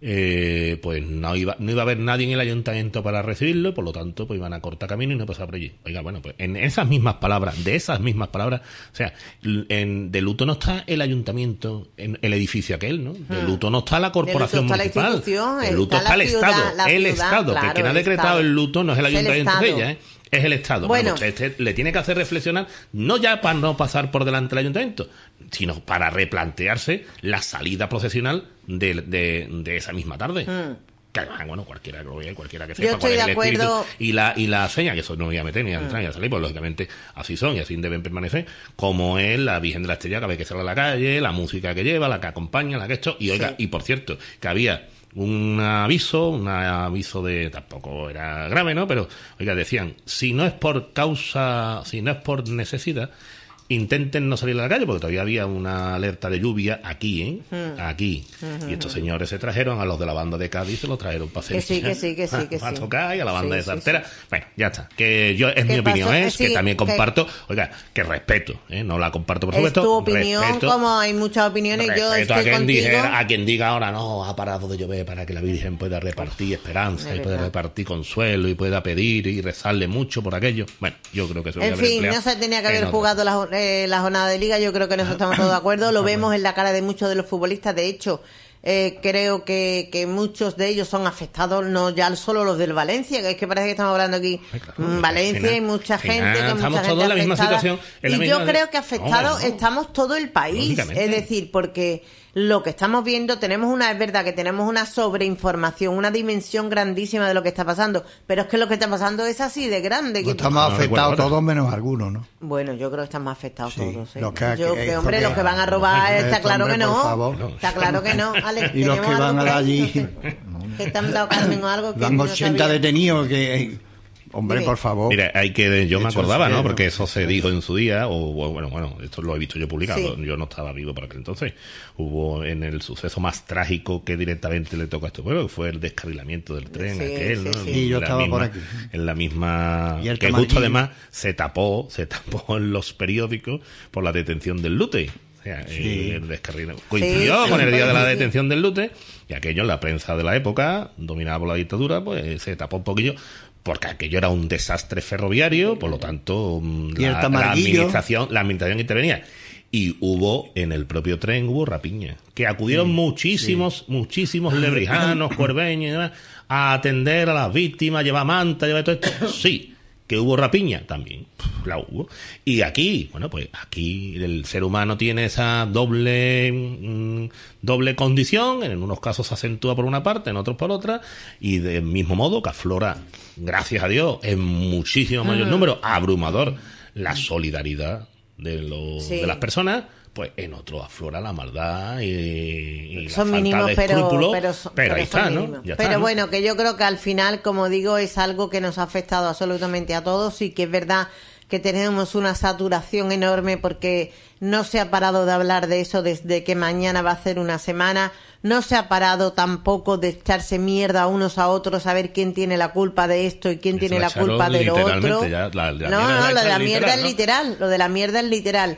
eh, pues no iba, no iba a haber nadie en el ayuntamiento para recibirlo, y por lo tanto pues iban a cortar camino y no pasar por allí. Oiga, bueno, pues en esas mismas palabras, de esas mismas palabras, o sea, en, de luto no está el ayuntamiento, en el edificio aquel, ¿no? De luto no está la corporación de luto está municipal, la de luto está está, la el ciudad, Estado, la el ciudad, Estado, claro, que quien ha el decretado Estado. el luto no es el Es el ayuntamiento de Estado. ella, ¿eh? Es el Estado. Bueno. Bueno, pues este le tiene que hacer reflexionar, no ya para no pasar por delante del ayuntamiento, sino para replantearse la salida procesional de, de, de esa misma tarde. Mm. Que además, bueno, cualquiera que lo vea, cualquiera que sepa Yo estoy cuál es de el acuerdo. espíritu y la, y la seña, que eso no voy a meter ni a entrar ni a salir, pues lógicamente así son y así deben permanecer, como es la Virgen de la Estrella, cada vez que sale a la calle, la música que lleva, la que acompaña, la que esto, y oiga, sí. Y por cierto, que había un aviso, un aviso de, tampoco era grave, ¿no? Pero, oiga, decían, si no es por causa, si no es por necesidad, intenten no salir a la calle, porque todavía había una alerta de lluvia aquí, ¿eh? Mm. Aquí. Mm-hmm. Y estos señores se trajeron a los de la banda de Cádiz, se los trajeron para hacer. Que sí, que sí, que sí, que sí. A tocar y a la banda sí, de Sartera. Sí, sí. Bueno, ya está. Que yo, es mi opinión, pasó? ¿eh? Sí, que también comparto, que... oiga, que respeto, ¿eh? No la comparto por es supuesto. Es tu opinión, respeto, como hay muchas opiniones, yo estoy a quien contigo. Dijera, a quien diga ahora, no, ha parado de llover para que la Virgen pueda repartir esperanza y pueda repartir consuelo y pueda pedir y rezarle mucho por aquello. Bueno, yo creo que eso En fin, no se tenía que haber jugado la, eh, la jornada de Liga, yo creo que nosotros estamos todos de acuerdo, lo vemos en la cara de muchos de los futbolistas, de hecho, eh, creo que, que muchos de ellos son afectados, no ya solo los del Valencia, que es que parece que estamos hablando aquí, Ay, claro, Valencia y mucha gente, que estamos mucha todos gente en la misma afectada, situación. En la y misma... yo creo que afectados no, no. estamos todo el país, es decir, porque lo que estamos viendo, tenemos una, es verdad que tenemos una sobreinformación, una dimensión grandísima de lo que está pasando, pero es que lo que está pasando es así de grande. No, que estamos no, afectados no todos menos algunos, ¿no? Bueno, yo creo que estamos afectados sí, todos. ¿eh? Los que, yo, que, que hombre, que, los que van a robar, eh, está claro hombre, que no. Por favor. Está claro que no. Ale, y los que van a allí. Que te han dado Carmen o algo. Van ochenta detenidos que... Hombre, Mire. por favor. Mira, hay que, yo me acordaba, ¿no? Porque eso se dijo en su día, o bueno, bueno, esto lo he visto yo publicado, sí. Yo no estaba vivo para aquel entonces. Hubo en el suceso más trágico que directamente le tocó a este pueblo, que fue el descarrilamiento del tren, sí, aquel, sí, ¿no? Sí, sí. yo estaba misma, por aquí. En la misma, y el que justo además se tapó, se tapó en los periódicos por la detención del Lute. O sea, sí. el descarrilamiento coincidió sí, con el día de la detención del Lute, y aquello en la prensa de la época, dominada por la dictadura, pues se tapó un poquillo, porque aquello era un desastre ferroviario, por lo tanto la, la administración la administración intervenía. Y hubo, en el propio tren, hubo rapiña, que acudieron sí, muchísimos, sí. muchísimos lebrijanos, cuerveños y demás, a atender a las víctimas, llevar manta, llevar todo esto. Sí. Que hubo rapiña, también la hubo. Y aquí, bueno, pues aquí el ser humano tiene esa doble mmm, doble condición, en unos casos se acentúa por una parte, en otros por otra, y del mismo modo que aflora, gracias a Dios, en muchísimo mayor número, abrumador, la solidaridad de, los, sí. de las personas, pues en otro aflora la maldad y, y son la mínimos, falta de pero, escrúpulos, pero, pero, pero ahí está, ¿no? Ya está, pero ¿no? bueno, que yo creo que al final, como digo, es algo que nos ha afectado absolutamente a todos y que es verdad que tenemos una saturación enorme porque no se ha parado de hablar de eso desde que mañana va a ser una semana, no se ha parado tampoco de echarse mierda unos a otros a ver quién tiene la culpa de esto y quién eso tiene la culpa de lo otro. Ya, la, la no, no, lo de la literal, mierda ¿no? es literal, lo de la mierda es literal.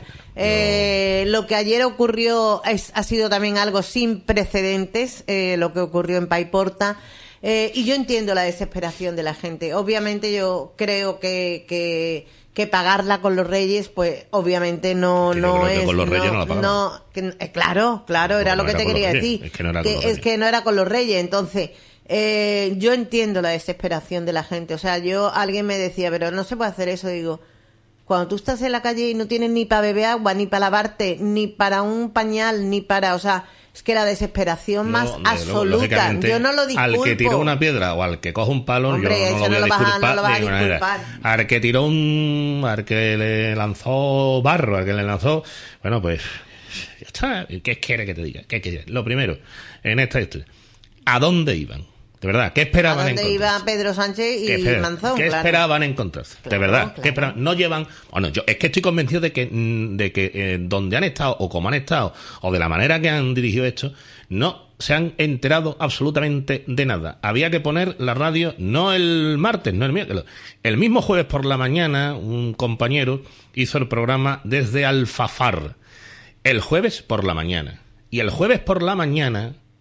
Eh, no. Lo que ayer ocurrió es, ha sido también algo sin precedentes, eh, lo que ocurrió en Paiporta. Eh, y yo entiendo la desesperación de la gente. Obviamente yo creo que, que, que pagarla con los Reyes, pues obviamente no, que no es... Que con los Reyes no, no, la no que, eh, claro, claro, no, era no lo que te quería decir. Es que no era que, con los es que no era con los Reyes. Entonces, eh, yo entiendo la desesperación de la gente. O sea, yo, alguien me decía, pero no se puede hacer eso. Digo, cuando tú estás en la calle y no tienes ni para beber agua, ni para lavarte, ni para un pañal, ni para, o sea... Es que la desesperación no, más absoluta. Yo no lo disculpo. Al que tiró una piedra o al que coge un palo, Hombre, yo no lo voy no a disculpar. No lo vas a disculpar. Al que tiró un... Al que le lanzó barro, al que le lanzó... Bueno, pues... Ya está. ¿Qué quiere que te diga? ¿Qué quiere? Lo primero, en esta historia, ¿a dónde iban? De verdad, ¿qué esperaban encontrarse? ¿A dónde iba Pedro Sánchez y ¿Qué, Manzón? ¿Qué claro. esperaban encontrarse? Claro, de verdad, claro. ¿qué esperaban? No llevan... Bueno, yo es que estoy convencido de que, de que eh, donde han estado, o como han estado, o de la manera que han dirigido esto, no se han enterado absolutamente de nada. Había que poner la radio, no el martes, no el miércoles. El mismo jueves por la mañana, un compañero hizo el programa desde Alfafar. El jueves por la mañana. Y el jueves por la mañana...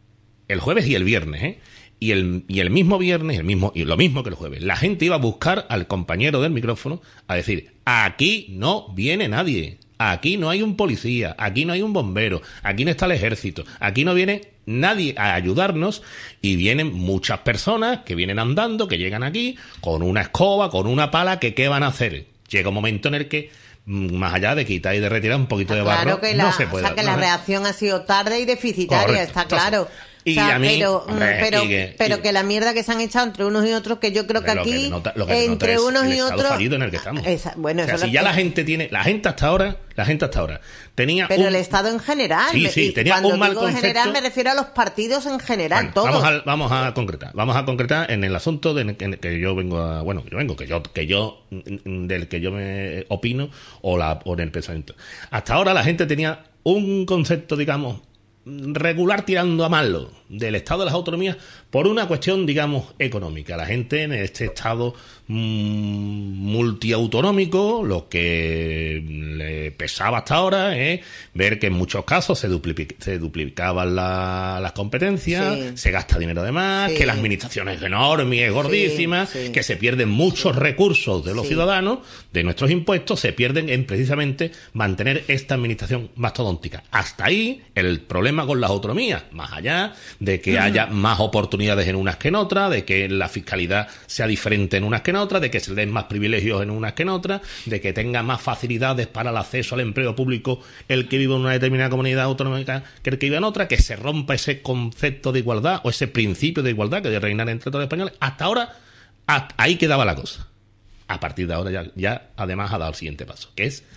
el jueves y el viernes, ¿eh? Y el, y el mismo viernes, el mismo, y lo mismo que el jueves, la gente iba a buscar al compañero del micrófono a decir, aquí no viene nadie, aquí no hay un policía, aquí no hay un bombero, aquí no está el ejército, aquí no viene nadie a ayudarnos, y vienen muchas personas que vienen andando, que llegan aquí con una escoba, con una pala, que ¿qué van a hacer? Llega un momento en el que, más allá de quitar y de retirar un poquito de barro, claro que la, no se puede. O sea, que no la se... reacción ha sido tarde y deficitaria, Correcto. está Entonces, claro. y o sea, a mí, pero, hombre, pero, y que, pero y... que la mierda que se han echado entre unos y otros, que yo creo que lo aquí, que denota, lo que entre es unos el y estado otros... fallido en el que estamos. Esa, bueno, o sea, eso si lo ya que... la gente tiene, la gente hasta ahora, la gente hasta ahora tenía Pero un... el Estado en general, sí, sí, y tenía cuando un mal digo concepto... en general me refiero a los partidos en general, Bueno, todos. Vamos a, vamos a concretar, vamos a concretar en el asunto de, en el que yo vengo a, bueno, yo vengo, que yo, que yo, del que yo me opino, o la, o en el pensamiento. Hasta ahora la gente tenía un concepto, digamos, regular tirando a malo del estado de las autonomías por una cuestión, digamos, económica. La gente en este estado mmm, multiautonómico, lo que le pesaba hasta ahora es ver que en muchos casos se, duplic se duplicaban la, las competencias, sí. se gasta dinero de más, sí. que la administración es enorme, es gordísima, sí, sí. que se pierden muchos sí. recursos de los sí. ciudadanos, de nuestros impuestos, se pierden en precisamente mantener esta administración mastodóntica. Hasta ahí el problema con las autonomías, más allá de que haya más oportunidades en unas que en otras, de que la fiscalidad sea diferente en unas que en otras, de que se den más privilegios en unas que en otras, de que tenga más facilidades para el acceso al empleo público el que vive en una determinada comunidad autonómica que el que vive en otra, que se rompa ese concepto de igualdad o ese principio de igualdad que debe reinar entre todos los españoles. Hasta ahora, hasta ahí quedaba la cosa. A partir de ahora ya, ya además ha dado el siguiente paso, que es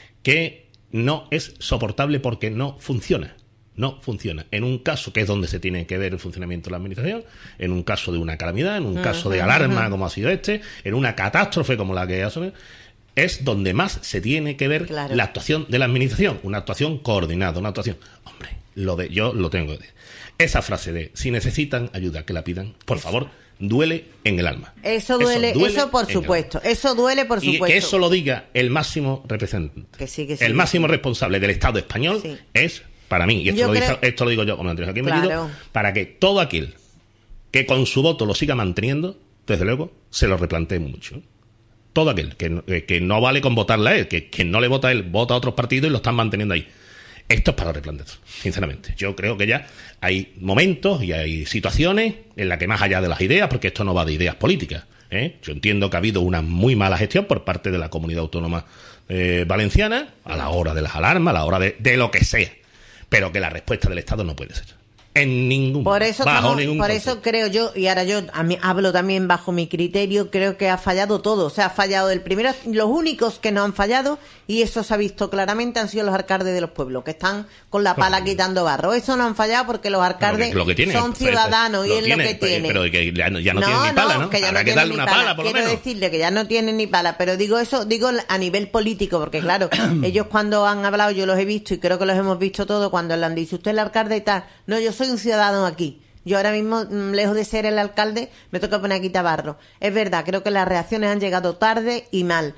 que no es soportable porque no funciona. No funciona. En un caso que es donde se tiene que ver el funcionamiento de la administración, en un caso de una calamidad, en un uh-huh, caso de alarma uh-huh. como ha sido este, en una catástrofe como la que ha sido, es donde más se tiene que ver claro. la actuación de la administración, una actuación coordinada, una actuación... Hombre, lo de yo lo tengo que decir. Esa frase de si necesitan ayuda que la pidan, por favor, duele en el alma. Eso duele, eso, duele eso por supuesto, eso duele por supuesto. Y que eso lo diga el máximo representante, que sí, que sí, el que máximo sí. responsable del Estado español sí. es... Para mí, y esto lo, creo... dice, esto lo digo yo como Antonio Joaquín Bellido, claro. para que todo aquel que con su voto lo siga manteniendo, desde luego, se lo replantee mucho. Todo aquel que, que no vale con votarle a él, que, que no le vota a él, vota a otros partidos y lo están manteniendo ahí. Esto es para replantearse, sinceramente. Yo creo que ya hay momentos y hay situaciones en las que más allá de las ideas, porque esto no va de ideas políticas, ¿eh? Yo entiendo que ha habido una muy mala gestión por parte de la comunidad autónoma eh, valenciana, a la hora de las alarmas, a la hora de, de lo que sea. Pero que la respuesta del Estado no puede ser en ningún por eso bajo estamos, ningún por concepto. Eso creo yo, y ahora yo a mí, hablo también bajo mi criterio, creo que ha fallado todo. O sea, ha fallado el primero, los únicos que no han fallado, y eso se ha visto claramente, han sido los alcaldes de los pueblos, que están con la pala bueno, quitando barro. Eso no han fallado porque los alcaldes lo que, lo que son es, ciudadanos, y es tiene, lo que tienen. Pero que ya no, ya no, no tienen ni pala, ¿no? Que ya Habrá no que darle ni una pala, pala, por lo Quiero menos. decirle que ya no tienen ni pala, pero digo eso, digo a nivel político, porque claro, ellos cuando han hablado, yo los he visto, y creo que los hemos visto todos, cuando le han dicho, usted es el alcalde y tal, no, yo soy un ciudadano aquí. Yo ahora mismo, lejos de ser el alcalde, me toca poner aquí tabarro. Es verdad, creo que las reacciones han llegado tarde y mal.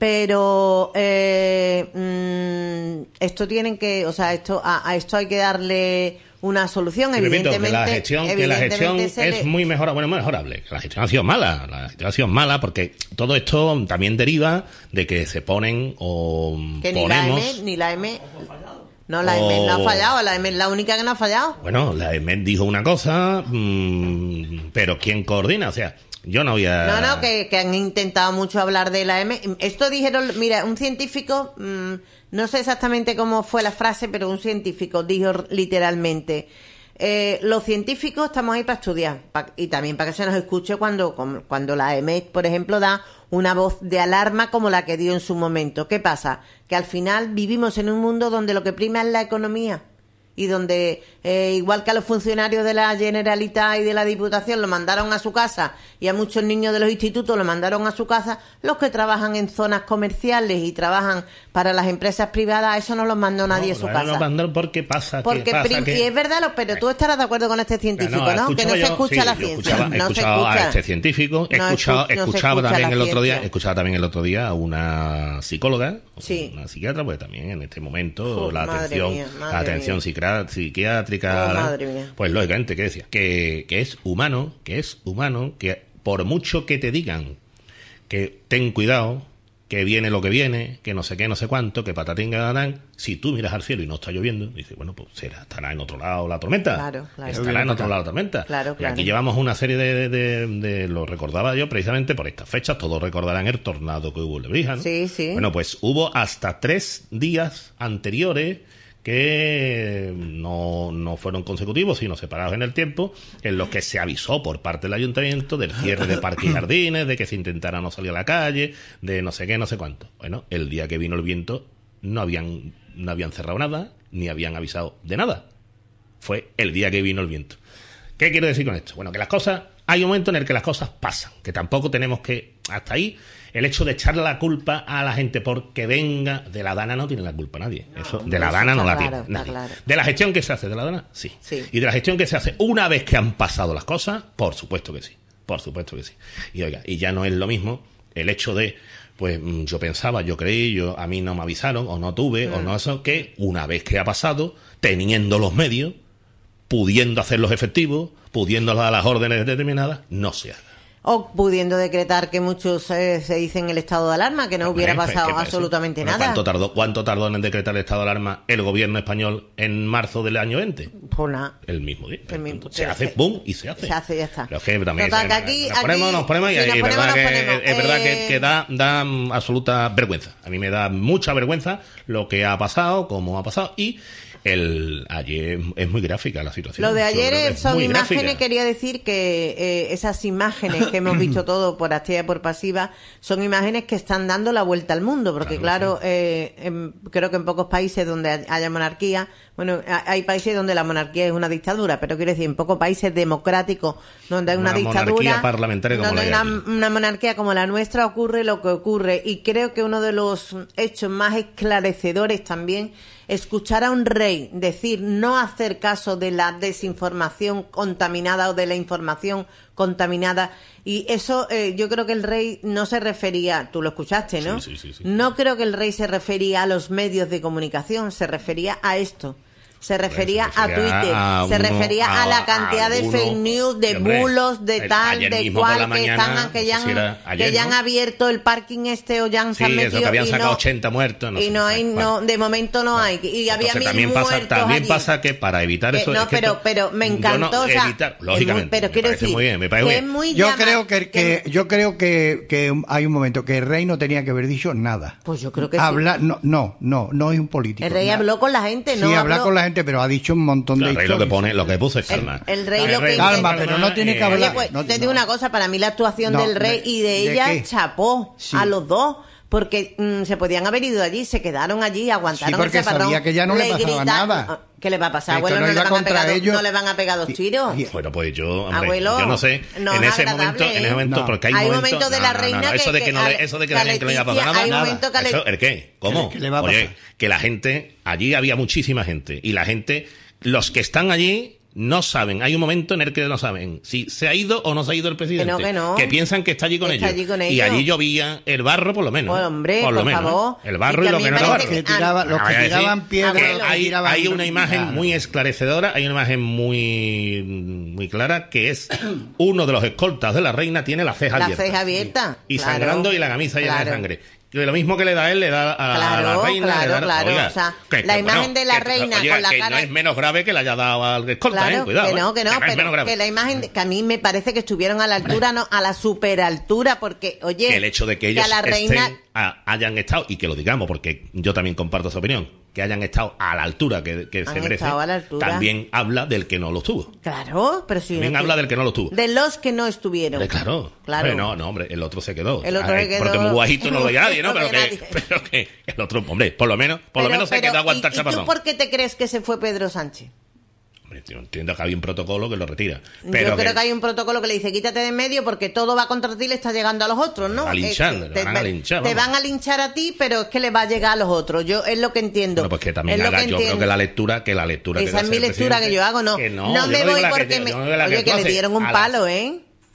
Pero eh, mmm, esto tienen que, o sea, esto a, a esto hay que darle una solución, evidentemente. Repito, que la gestión, que la gestión es le... muy mejora, bueno, mejorable. La gestión ha sido mala, la gestión ha sido mala porque todo esto también deriva de que se ponen o que ponemos... ni la M, ni la M... No, la E M E D no ha fallado, la E M E D es la única que no ha fallado. Bueno, la E M E D dijo una cosa, mmm, pero ¿quién coordina? O sea, yo no voy a... No, no, que, que han intentado mucho hablar de la E M E D. Esto dijeron, mira, un científico, mmm, no sé exactamente cómo fue la frase, pero un científico dijo literalmente... Eh, los científicos estamos ahí para estudiar pa, y también para que se nos escuche cuando, cuando la E M E D, por ejemplo, da una voz de alarma como la que dio en su momento. ¿Qué pasa? Que al final vivimos en un mundo donde lo que prima es la economía y donde, eh, igual que a los funcionarios de la Generalitat y de la Diputación lo mandaron a su casa y a muchos niños de los institutos lo mandaron a su casa, los que trabajan en zonas comerciales y trabajan para las empresas privadas, eso no los mandó nadie no, a su no, casa. No mandaron porque pasa porque que pasa prim- que... Y es verdad, pero tú estarás de acuerdo con este científico, no, ¿no? Que no yo, se escucha sí, la ciencia. Escuchaba, no he se escuchado escucha. a este científico, he no escuchado, escucha, escuchaba no también el otro día, ciencia. escuchaba también el otro día a una psicóloga, sí. una psiquiatra, pues también en este momento Uf, la atención, mía, la atención mía. psiquiátrica psiquiá- psiquiátrica, Oh, madre mía. pues lógicamente, ¿qué decía? Que, que es humano, que es humano, que por mucho que te digan que ten cuidado, que viene lo que viene, que no sé qué, no sé cuánto, que patatín, que patatán, si tú miras al cielo y no está lloviendo, dices, bueno, pues será, estará en otro lado la tormenta. Claro, claro. Estará en otro lado la tormenta. Claro, Y claro. aquí llevamos una serie de, de, de, de- lo recordaba yo precisamente por estas fechas, todos recordarán el tornado que hubo en Lebrija, ¿no? Sí, sí. Bueno, pues hubo hasta tres días anteriores que no, no fueron consecutivos, sino separados en el tiempo, en los que se avisó por parte del ayuntamiento del cierre de parques y jardines, de que se intentara no salir a la calle, de no sé qué, no sé cuánto. Bueno, el día que vino el viento no habían, no habían cerrado nada, ni habían avisado de nada. Fue el día que vino el viento. ¿Qué quiero decir con esto? Bueno, que las cosas, hay un momento en el que las cosas pasan, que tampoco tenemos que, hasta ahí, el hecho de echarle la culpa a la gente porque venga, de la Dana no tiene la culpa nadie. Eso, de la eso Dana no está la claro, tiene está nadie. claro. De la gestión que se hace de la Dana, sí. Sí. Y de la gestión que se hace una vez que han pasado las cosas, por supuesto que sí. Por supuesto que sí. Y oiga, y ya no es lo mismo el hecho de, pues mm, yo pensaba, yo creí, yo a mí no me avisaron, o no tuve, Mm. o no eso, que una vez que ha pasado, teniendo los medios, pudiendo hacerlos efectivos, pudiendo dar las órdenes determinadas, no se haga. O pudiendo decretar que muchos eh, se dicen el estado de alarma, que no hubiera Hombre, pasado ¿qué pasa? absolutamente Bueno, nada. ¿Cuánto tardó, ¿Cuánto tardó en decretar el estado de alarma el gobierno español en marzo del año veinte? Pues nada. El mismo día. El mismo. Se Pero hace, que- ¡pum! Y se hace. Se hace, ya está. Pero es que también Total, se- que aquí- nos ponemos, aquí- nos ponemos y sí, ahí nos es ponemos, verdad, nos que, ponemos. es verdad Eh, que, que da, da mm, absoluta vergüenza. A mí me da mucha vergüenza lo que ha pasado, cómo ha pasado y el ayer es muy gráfica la situación. Lo de Yo ayer creo que eh, es son muy imágenes, gráfica. quería decir que eh, esas imágenes que hemos visto todo por activa y por pasiva son imágenes que están dando la vuelta al mundo, porque claro, Claro, eh, en- creo que en pocos países donde haya monarquía, bueno, ha- hay países donde la monarquía es una dictadura, pero quiero decir, en pocos países democráticos donde hay una, Una dictadura, monarquía parlamentaria como donde la hay hay una, aquí. una monarquía como la nuestra ocurre lo que ocurre, y creo que uno de los hechos más esclarecedores también, escuchar a un rey decir no hacer caso de la desinformación contaminada o de la información contaminada, y eso eh, yo creo que el rey no se refería, tú lo escuchaste, ¿no? Sí, sí, sí, sí. No creo que el rey se refería a los medios de comunicación, se refería a esto. Se refería, se refería a Twitter, a se uno- refería a, a- la cantidad a de alguno- fake news, de Sí, hombre, bulos, de el- tal, ayer de mismo por la cual, que, mañana, están, que no ya sé si han, era ayer, que ya han ¿no? abierto el parking este o ya han se han Sí, eso metido que habían y sacado no, ochenta muertos. No y sé, no hay, vale. no, de momento no hay. Y había Entonces, mil también pasa, muertos también allí. pasa que para evitar Que eso... no, es que pero, esto- pero me yo encantó, no o sea, evitar- es muy- lógicamente, pero me quiero parece decir, muy bien, me parece que muy es bien. muy Yo llama- creo que, que yo creo que, que hay un momento que el rey no tenía que haber dicho nada. Pues yo creo que sí. Habla, no, no, no, no es un político. El rey nada. habló con la gente, ¿no? Sí, habla habló- con la gente, pero ha dicho un montón Claro, de el rey lo que historias. pone, lo que puso es calma. El- el rey El lo que Calma, intenta- pero no tiene que eh, hablar. Oye, pues no, te digo no. una cosa, para mí la actuación No, del rey de- y de, ¿de ella qué? chapó Sí. a los dos, porque mm, se podían haber ido allí, se quedaron allí, aguantaron Sí, porque el chaparrón. sabía que ya no le pasaba nada. ¿Qué le va a pasar, Esto abuelo? no No, le iba van a contra pegar dos- ellos. no le van a pegar dos Y- tiros. y- Bueno, pues yo, hombre, Abuelo, yo no sé, no en es ese agradable, momento, en ese ¿eh? momento, No. porque hay, Hay momentos, momentos de no, la no, no, reina no, eso que- de que no que le, eso de que a la gente no le haya pasado Leticia nada, hay nada. momentos que a Le- Eso, ¿el qué? ¿Cómo? ¿Qué le va a Oye, pasar? que la gente, allí había muchísima gente, y la gente, los que están allí, no saben, hay un momento en el que no saben si se ha ido o no se ha ido el presidente. Que no, que no. piensan que está allí con Que está ellos. allí con Y ellos. allí llovía el barro, por lo menos. Pues, hombre, por lo por menos. favor. ¿eh? El barro Y y, que lo a mí que no me era parece barro. que tiraba- los Ah, que voy a tiraban decir piedras, que los que hay, tiraban hay una imagen nada. muy esclarecedora, hay una imagen muy muy clara, que es uno de los escoltas de la reina tiene la ceja La abierta. ceja abierta, Y claro. sangrando y la camisa llena de Claro. sangre. Que lo mismo que le da él, le da a, a Claro, la reina. claro, le da, claro. oiga, O sea, que- la que, imagen de la que- reina oiga, con la que cara- no es menos grave que la haya dado al escolta, Claro, eh, cuidado. que no, eh, que no, no es menos pero grave. que la imagen, de- que a mí me parece que estuvieron a la altura, no, a la superaltura, porque, oye, Que el hecho de que ellos a la reina, estén, a- hayan estado, y que lo digamos, porque yo también comparto esa opinión, que hayan estado a la altura que, que se Han merece, estado a la altura. también habla del que no lo tuvo. claro, pero si También no habla estu- del que no lo tuvo. de los que no estuvieron. Hombre, claro. Claro. Hombre, no, no, hombre, el otro se quedó. El otro Ay, se quedó- Porque muy bajito no lo veía nadie, ¿no? No Pero veía que, nadie. pero que el otro, hombre, por lo menos, por lo Pero- menos se pero, quedó a aguantar ¿y, ¿Y chaparrón. tú por qué te crees que se fue Pedro Sánchez? Hombre, yo entiendo que había un protocolo que lo retira. Yo Pero creo que hay un protocolo que le dice quítate de en medio porque todo va contra ti y le está llegando a los otros, ¿no? A linchar, Eh, le van a linchar, te vamos. van a linchar a ti, pero es que le va a llegar a los otros. Yo es lo que entiendo. Bueno, pues que también Es lo haga, que yo creo entiendo. que la lectura, que la lectura que Esa va a es hacer mi el lectura presidente- que yo hago, no. que no, no yo me digo voy la que porque te- me... yo no digo la Oye, tú que le haces. dieron un A la- palo, ¿eh?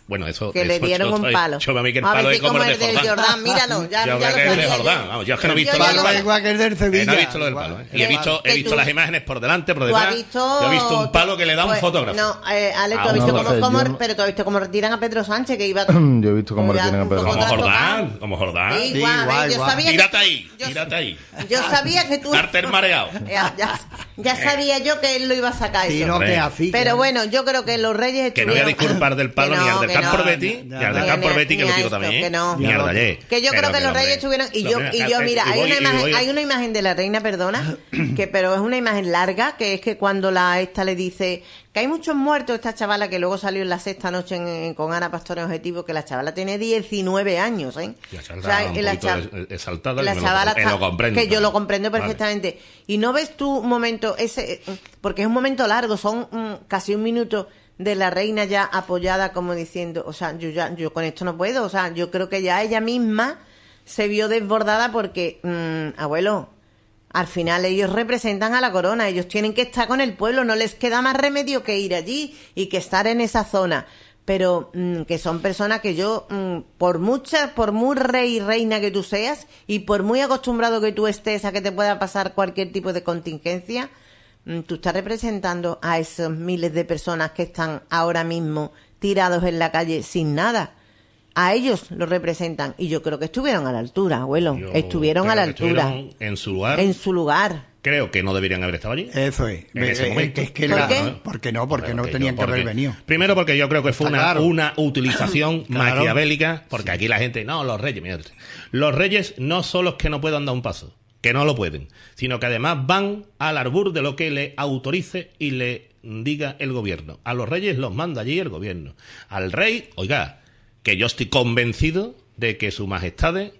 Bueno, eso... Que le eso, dieron yo un estoy- palo. Yo para mí que el A ver palo si es como el de del Jordán. Jordán, míralo, ya, Yo ya creo lo que es el de sabía Jordán. yo. Vamos, yo es que no he Yo visto ya la- lo Palo sé. igual que el del Eh, Sevilla. no he visto lo del igual. palo, ¿eh? Y he Que- visto, que he visto tú- las imágenes por delante, por ¿Tú has detrás. visto? Yo he visto un palo que le da un Pues, fotógrafo. No, eh, Alex, tú Ah, has visto no, cómo, no sé, cómo- yo no- pero tú has visto cómo retiran a Pedro Sánchez, que iba... Yo he visto cómo Ya, retienen a un Pedro poco Como Sánchez. Jordán, como Jordán. Sí, Sí, igual, igual, ¿eh? Yo igual. sabía que- Tírate ahí, yo- tírate ahí. Yo sabía que tú... Carter mareado. Ya, ya, ya sabía yo que él lo iba a sacar Sí, eso. no, Hombre. que así. Pero bueno, yo creo que los Reyes Que no voy a estuvieron... disculpar del palo Que ni no, al del que Campo no. Betty, ni Ya, al del ni Campo a- Betty, que ni lo a digo esto, también. que no. Mierda, ye. Que yo Pero creo que los hombre, Reyes estuvieron... Y lo yo, mira, y yo eh, mira, y hay voy- una y imagen voy- hay una imagen de la reina, perdona, que pero es una imagen larga, que es que cuando la esta le dice que hay muchos muertos, esta chavala que luego salió en la sexta noche en- en- con Ana Pastor en Objetivo, que la chavala tiene diecinueve años, ¿eh? La chavala O sea, estaba un la poquito cha- des- exaltada, la y me lo- chavala eh, está- lo comprendo. que yo lo comprendo Vale. perfectamente. Y no ves tú un momento ese, porque es un momento largo, son mm, casi un minuto de la reina ya apoyada como diciendo, o sea, yo ya yo con esto no puedo, o sea, yo creo que ya ella misma se vio desbordada porque, mm, abuelo, al final ellos representan a la corona, ellos tienen que estar con el pueblo, no les queda más remedio que ir allí y que estar en esa zona. Pero mm, que son personas que yo, mm, por muchas, por muy rey y reina que tú seas y por muy acostumbrado que tú estés a que te pueda pasar cualquier tipo de contingencia, mm, tú estás representando a esos miles de personas que están ahora mismo tirados en la calle sin nada. A ellos lo representan y yo creo que estuvieron a la altura, abuelo. Yo estuvieron creo a la que altura, estuvieron en su lugar. en su lugar. Creo que no deberían haber estado allí. Eso es. En ese Eh, momento. que es que ¿Por la- qué? ¿Por qué no? Porque Pero no que tenían yo- que porque- haber venido. Primero porque yo creo que fue Está una, claro. una utilización Claro. maquiavélica, porque aquí la gente, no, los reyes, mira, los reyes no son los que no puedan dar un paso, que no lo pueden, sino que además van al arbur de lo que le autorice y le diga el gobierno. A los reyes los manda allí el gobierno. Al rey, oiga, que yo estoy convencido de que su majestad, ¿eh?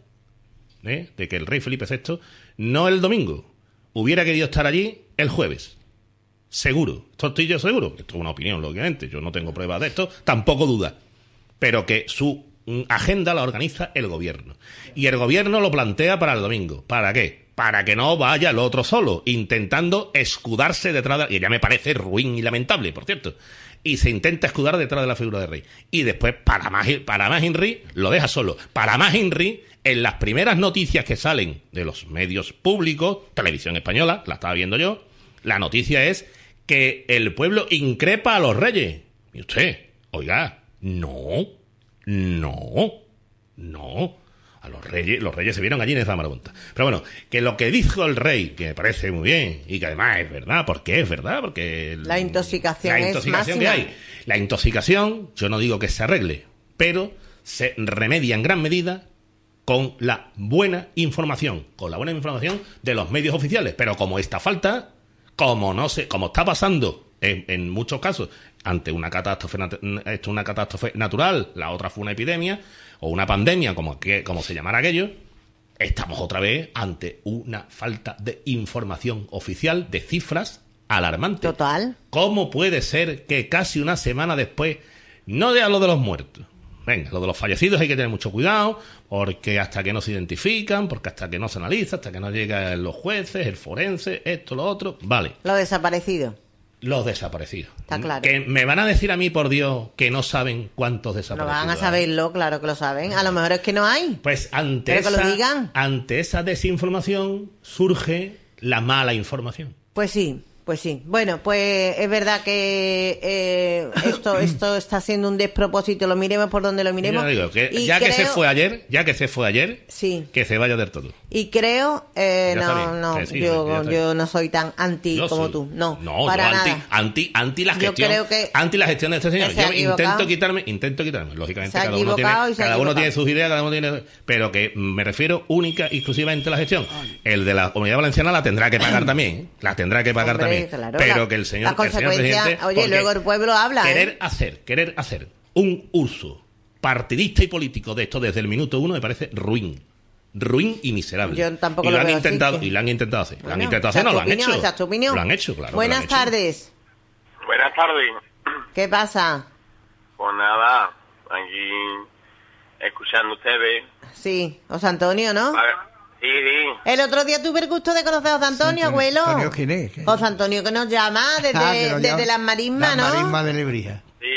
de que el rey Felipe sexto, no el domingo, hubiera querido estar allí el jueves. Seguro. Esto estoy yo seguro. Esto es una opinión, lógicamente. Yo no tengo pruebas de esto, tampoco duda. Pero que su mm, agenda la organiza el gobierno. Y el gobierno lo plantea para el domingo. ¿Para qué? Para que no vaya el otro solo, intentando escudarse detrás de... Y ya me parece ruin y lamentable, por cierto. Y se intenta escudar detrás de la figura de rey. Y después, para más, para más Henry, lo deja solo. Para más Henry, en las primeras noticias que salen de los medios públicos, televisión española, la estaba viendo yo, la noticia es que el pueblo increpa a los reyes. Y usted, oiga, no, no, no. A los reyes, los reyes se vieron allí en esa marabunta. Pero bueno, que lo que dijo el rey, que me parece muy bien, y que además es verdad, porque es verdad, porque... el- La intoxicación la es intoxicación que máxima. hay. La intoxicación, yo no digo que se arregle, pero se remedia en gran medida con la buena información, con la buena información de los medios oficiales. Pero como esta falta, como no sé, como está pasando en, en muchos casos, ante una catástrofe, nat- esto una catástrofe natural, la otra fue una epidemia o una pandemia, como, que, como se llamara aquello, estamos otra vez ante una falta de información oficial, de cifras alarmantes. Total. ¿Cómo puede ser que casi una semana después, no de a lo de los muertos, venga, lo de los fallecidos hay que tener mucho cuidado, porque hasta que no se identifican, porque hasta que no se analiza, hasta que no llegan los jueces, el forense, esto, lo otro, vale. Lo desaparecido. Los desaparecidos. Está claro. Que me van a decir a mí, por Dios, que no saben cuántos No desaparecidos van a hay. saberlo, claro que lo saben. A lo mejor es que no hay. Pues ante Pero que lo esa, digan. ante esa desinformación surge la mala información. Pues sí, pues sí. Bueno, pues es verdad que eh, esto esto está siendo un despropósito. Lo miremos por donde lo miremos. Yo digo que Y ya que se creo- fue ayer, ya que se fue ayer, Sí. que se vaya del todo. Y creo, eh, Ya está no, bien, no, que sí, yo, ya está yo no soy tan anti Yo como sí. tú. No, no para yo anti, nada. anti, anti la Yo gestión, creo que- anti la gestión de este señor. que se ha Yo equivocado. intento quitarme, intento quitarme. Lógicamente Se ha cada uno tiene, equivocado y se ha cada uno equivocado. tiene sus ideas, cada uno tiene, pero que me refiero única y exclusivamente a la gestión. El de la Comunidad Valenciana la tendrá que pagar también, ¿eh? la tendrá que pagar Hombre, también. claro, pero la- que el señor, las el señor consecuencias- presidente, oye, porque luego el pueblo habla, ¿eh? Querer hacer, querer hacer un uso partidista y político de esto desde el minuto uno me parece ruin. Ruin y miserable. Yo tampoco y lo lo han veo así, intentado, que- y lo han intentado hacer. lo han Bueno, intentado esa hacer, no es lo tu han opinión, hecho. esa es tu opinión. Lo han hecho, claro. que lo Buenas han hecho. tardes. Buenas tardes. ¿Qué pasa? Pues nada, aquí escuchando ustedes. Sí, José Antonio, ¿no? A ver, sí, sí. El otro día tuve el gusto de conocer a José Antonio, abuelo. Antonio, ¿quién es? ¿Qué? José Antonio que nos llama desde, Ah, que nos desde llama. las marismas, Las ¿no? marismas de Lebrija. Sí, sí.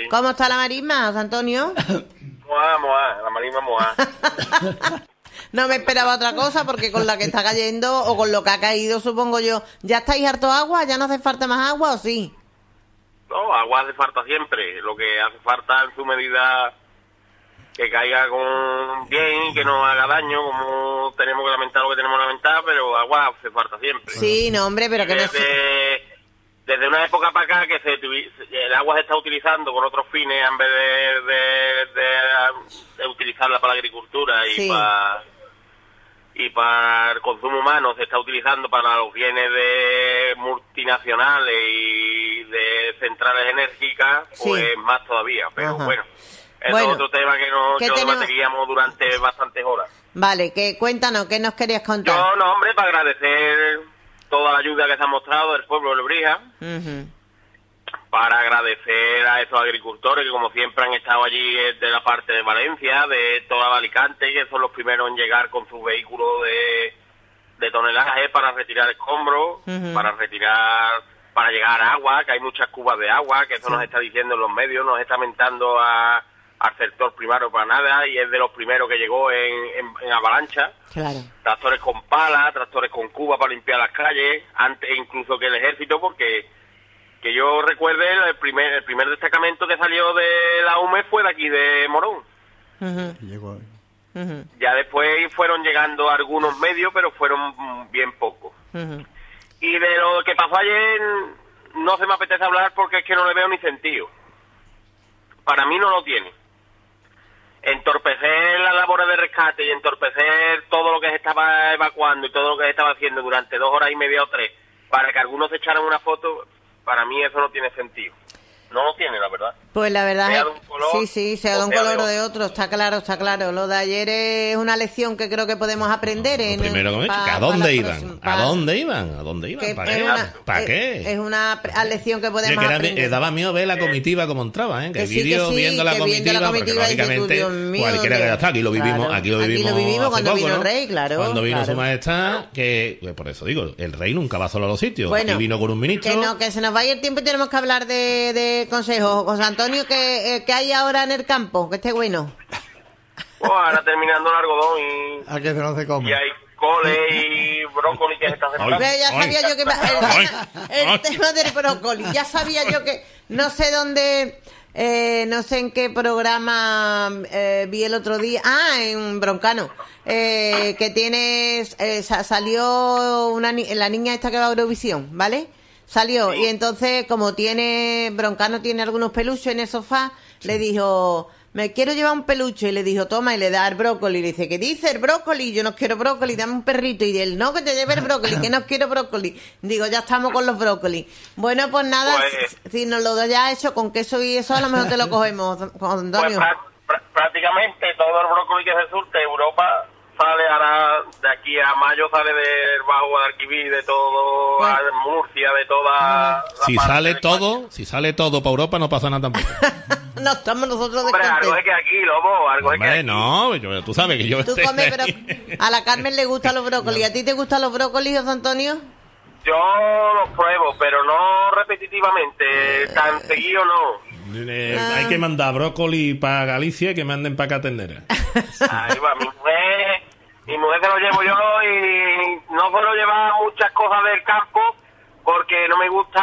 ¿Cómo está la marisma, José Antonio? Moá, moá, la marisma moá. No me esperaba otra cosa porque con la que está cayendo o con lo que ha caído, supongo yo. ¿Ya estáis harto agua? ¿Ya no hace falta más agua o sí? No, agua hace falta siempre. Lo que hace falta en su medida que caiga con bien y que no haga daño, como tenemos que lamentar lo que tenemos que lamentar, pero agua hace falta siempre. Sí, no, hombre, pero que no sé. Desde, desde una época para acá que se, el agua se está utilizando con otros fines en vez de, de, de, de utilizarla para la agricultura y Sí. para y para el consumo humano, se está utilizando para los bienes de multinacionales y de centrales enérgicas, pues Sí. más todavía. Pero Ajá. bueno, es Bueno, otro tema que, no, ¿qué que lo tenemos? debateríamos durante bastantes horas. Vale, que cuéntanos, ¿qué nos querías contar? Yo, no, hombre, para agradecer toda la ayuda que se ha mostrado del pueblo de Lebrija, Ujú. para agradecer a esos agricultores que como siempre han estado allí de la parte de Valencia, de toda la Alicante, que son los primeros en llegar con sus vehículos de, de tonelaje para retirar escombros, Ujú. para retirar, para llegar agua, que hay muchas cubas de agua, que eso Sí. nos está diciendo en los medios, nos está mentando a, al sector primario para nada, y es de los primeros que llegó en, en, en avalancha. Claro. Tractores con pala, tractores con cuba para limpiar las calles, antes incluso que el ejército, porque que yo recuerde el primer el primer destacamento que salió de la U M E fue de aquí de Morón. Ujú, Llegó. ujú, Ya después fueron llegando algunos medios, pero fueron mm, bien pocos. ujú. Y de lo que pasó ayer no se me apetece hablar porque es que no le veo ni sentido. Para mí no lo tiene. Entorpecer las labores de rescate y entorpecer todo lo que se estaba evacuando y todo lo que se estaba haciendo durante dos horas y media o tres para que algunos se echaran una foto, para mí eso no tiene sentido. No lo tiene, la verdad. Pues la verdad Sea es de un color sí, sí, sea de o un sea de color o otro. de otro, está claro, está claro. Lo de ayer es una lección que creo que podemos aprender. Lo en, primero que me he dicho, pa- ¿que ¿a pa dónde la iban? próxima- ¿A pa- dónde iban? ¿A dónde iban? que ¿Para es qué? una- ¿Para es- qué? Es una pre- lección que Oye, podemos que era- aprender. eh, daba miedo ver la comitiva como entraba, ¿eh? Que, Que sí, vídeo que sí, viendo la que viendo comitiva, la porque comitiva dices tú, lógicamente Dios mío, cualquiera que ¿dónde? haya estado, aquí lo vivimos, Claro. aquí lo Aquí lo vivimos, vivimos hace cuando poco, vino ¿no? el rey, claro, Cuando vino claro. su majestad, que pues por eso digo, el rey nunca va solo a los sitios, Bueno, aquí vino con un ministro. Que no, que se nos vaya el tiempo y tenemos que hablar de, de consejos. José Antonio, ¿qué, eh, ¿qué hay ahora en el campo? Que esté bueno. Pues ahora terminando el algodón y, A que no se come. y hay cole y brócoli que se está Ay. sembrando. Pero ya Ay. sabía yo que el, Ay. tema, el Ay. tema del brócoli, ya sabía yo que no sé dónde, eh, no sé en qué programa eh, vi el otro día, ah, en Broncano, eh, que tienes, eh, sa- salió una ni- la niña esta que va a Eurovisión, ¿vale? Salió y entonces como tiene, Broncano tiene algunos peluches en el sofá, le dijo... Me quiero llevar un peluche y le dijo, toma, y le da el brócoli. Y le dice, ¿qué dice el brócoli? Yo no quiero brócoli, dame un perrito. Y él, no, que te lleve el brócoli, que no quiero brócoli. Digo, ya estamos con los brócolis. Bueno, pues nada, Pues- si, si nos lo ya hecho con queso y eso, a lo mejor te lo cogemos, Juan Pues Antonio. prá- prá- prácticamente todo el brócoli que se surte Europa sale ahora, de aquí a mayo sale del Bajo Guadalquivir, de todo, Pues- a Murcia, de toda la Si parte sale de todo, España. si sale todo para Europa no pasa nada tampoco. No estamos nosotros Hombre, algo es descontentos. que aquí, lobo, algo es que Hombre, aquí. no, yo- tú sabes que yo Tú esté comes, pero ahí. a la Carmen le gustan los brócolis. ¿A ti te gustan los brócolis, José Antonio? Yo los pruebo, pero no repetitivamente, tan seguido no. Eh, Hay que mandar brócoli para Galicia y que manden para acá ternera. Ahí va, mi mujer, mi mujer se lo llevo yo y no suelo llevar muchas cosas del campo porque no me gusta,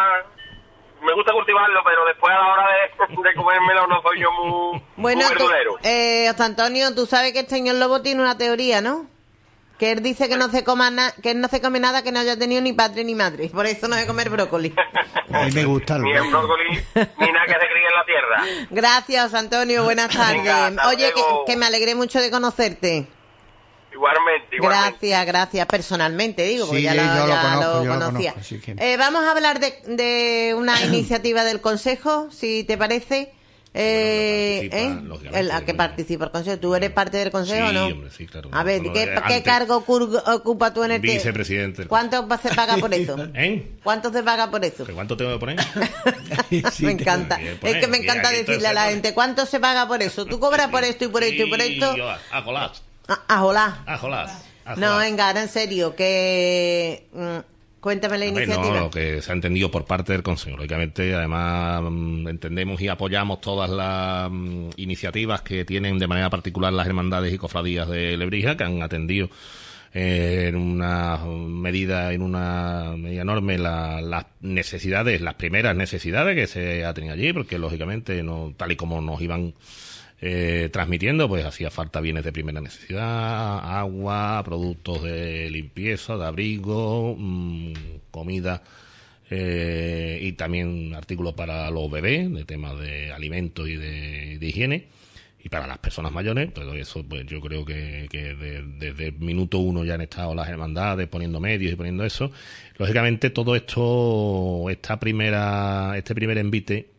me gusta cultivarlo, pero después a la hora de, de comérmelo no soy yo muy, Bueno, muy tú, verdulero. eh, José Antonio, tú sabes que el señor Lobo tiene una teoría, ¿no? Que él dice que no se coma na- que él no se come nada que no haya tenido ni padre ni madre. Por eso no se comer brócoli. A mí me gusta el Ni el brócoli, ni nada que se críe en la tierra. Gracias, José Antonio. Buenas tardes. Venga, hasta Oye, que, luego. que me alegré mucho de conocerte. Igualmente, igualmente. Gracias, gracias. Personalmente, digo, porque Sí, ya, lo, yo lo ya conozco, lo yo lo conocía. conozco, sí que- Eh, vamos a hablar de, de una iniciativa del Consejo, si te parece. Eh, Bueno, ¿eh? participa, lógicamente, En la que bueno. participa el Consejo. ¿Tú eres parte del Consejo o Sí, no? hombre, sí, claro. A ver, Bueno, ¿qué, eh, qué antes. cargo cur- ocupa tú en el te- Vicepresidente. ¿Cuánto va- se paga por eso? ¿Eh? ¿Cuánto se paga por eso? ¿Que ¿Cuánto tengo que poner? Sí, Me te- encanta. Aquí Es pone, que me aquí, encanta aquí decirle a la entonces, gente, ¿cuánto se paga por eso? Tú cobras por esto y por esto y por esto. Y yo, a Jolás, Ah, ah, hola. a Jolás, a No, Jolás. venga, ahora en serio, que mm, Cuéntame la Hombre, iniciativa. No, lo que se ha entendido por parte del Consejo. Lógicamente, además, mm, entendemos y apoyamos todas las mm, iniciativas que tienen de manera particular las hermandades y cofradías de Lebrija, que han atendido eh, en una medida, en una medida enorme la, las necesidades, las primeras necesidades que se ha tenido allí, porque lógicamente, no tal y como nos iban Eh, transmitiendo, pues hacía falta bienes de primera necesidad, agua, productos de limpieza, de abrigo, mmm, comida eh, y también artículos para los bebés, de temas de alimentos y de, de higiene, y para las personas mayores. Todo eso, pues yo creo que, que de, desde el minuto uno ya han estado las hermandades poniendo medios y poniendo eso. Lógicamente todo esto, esta primera, este primer envite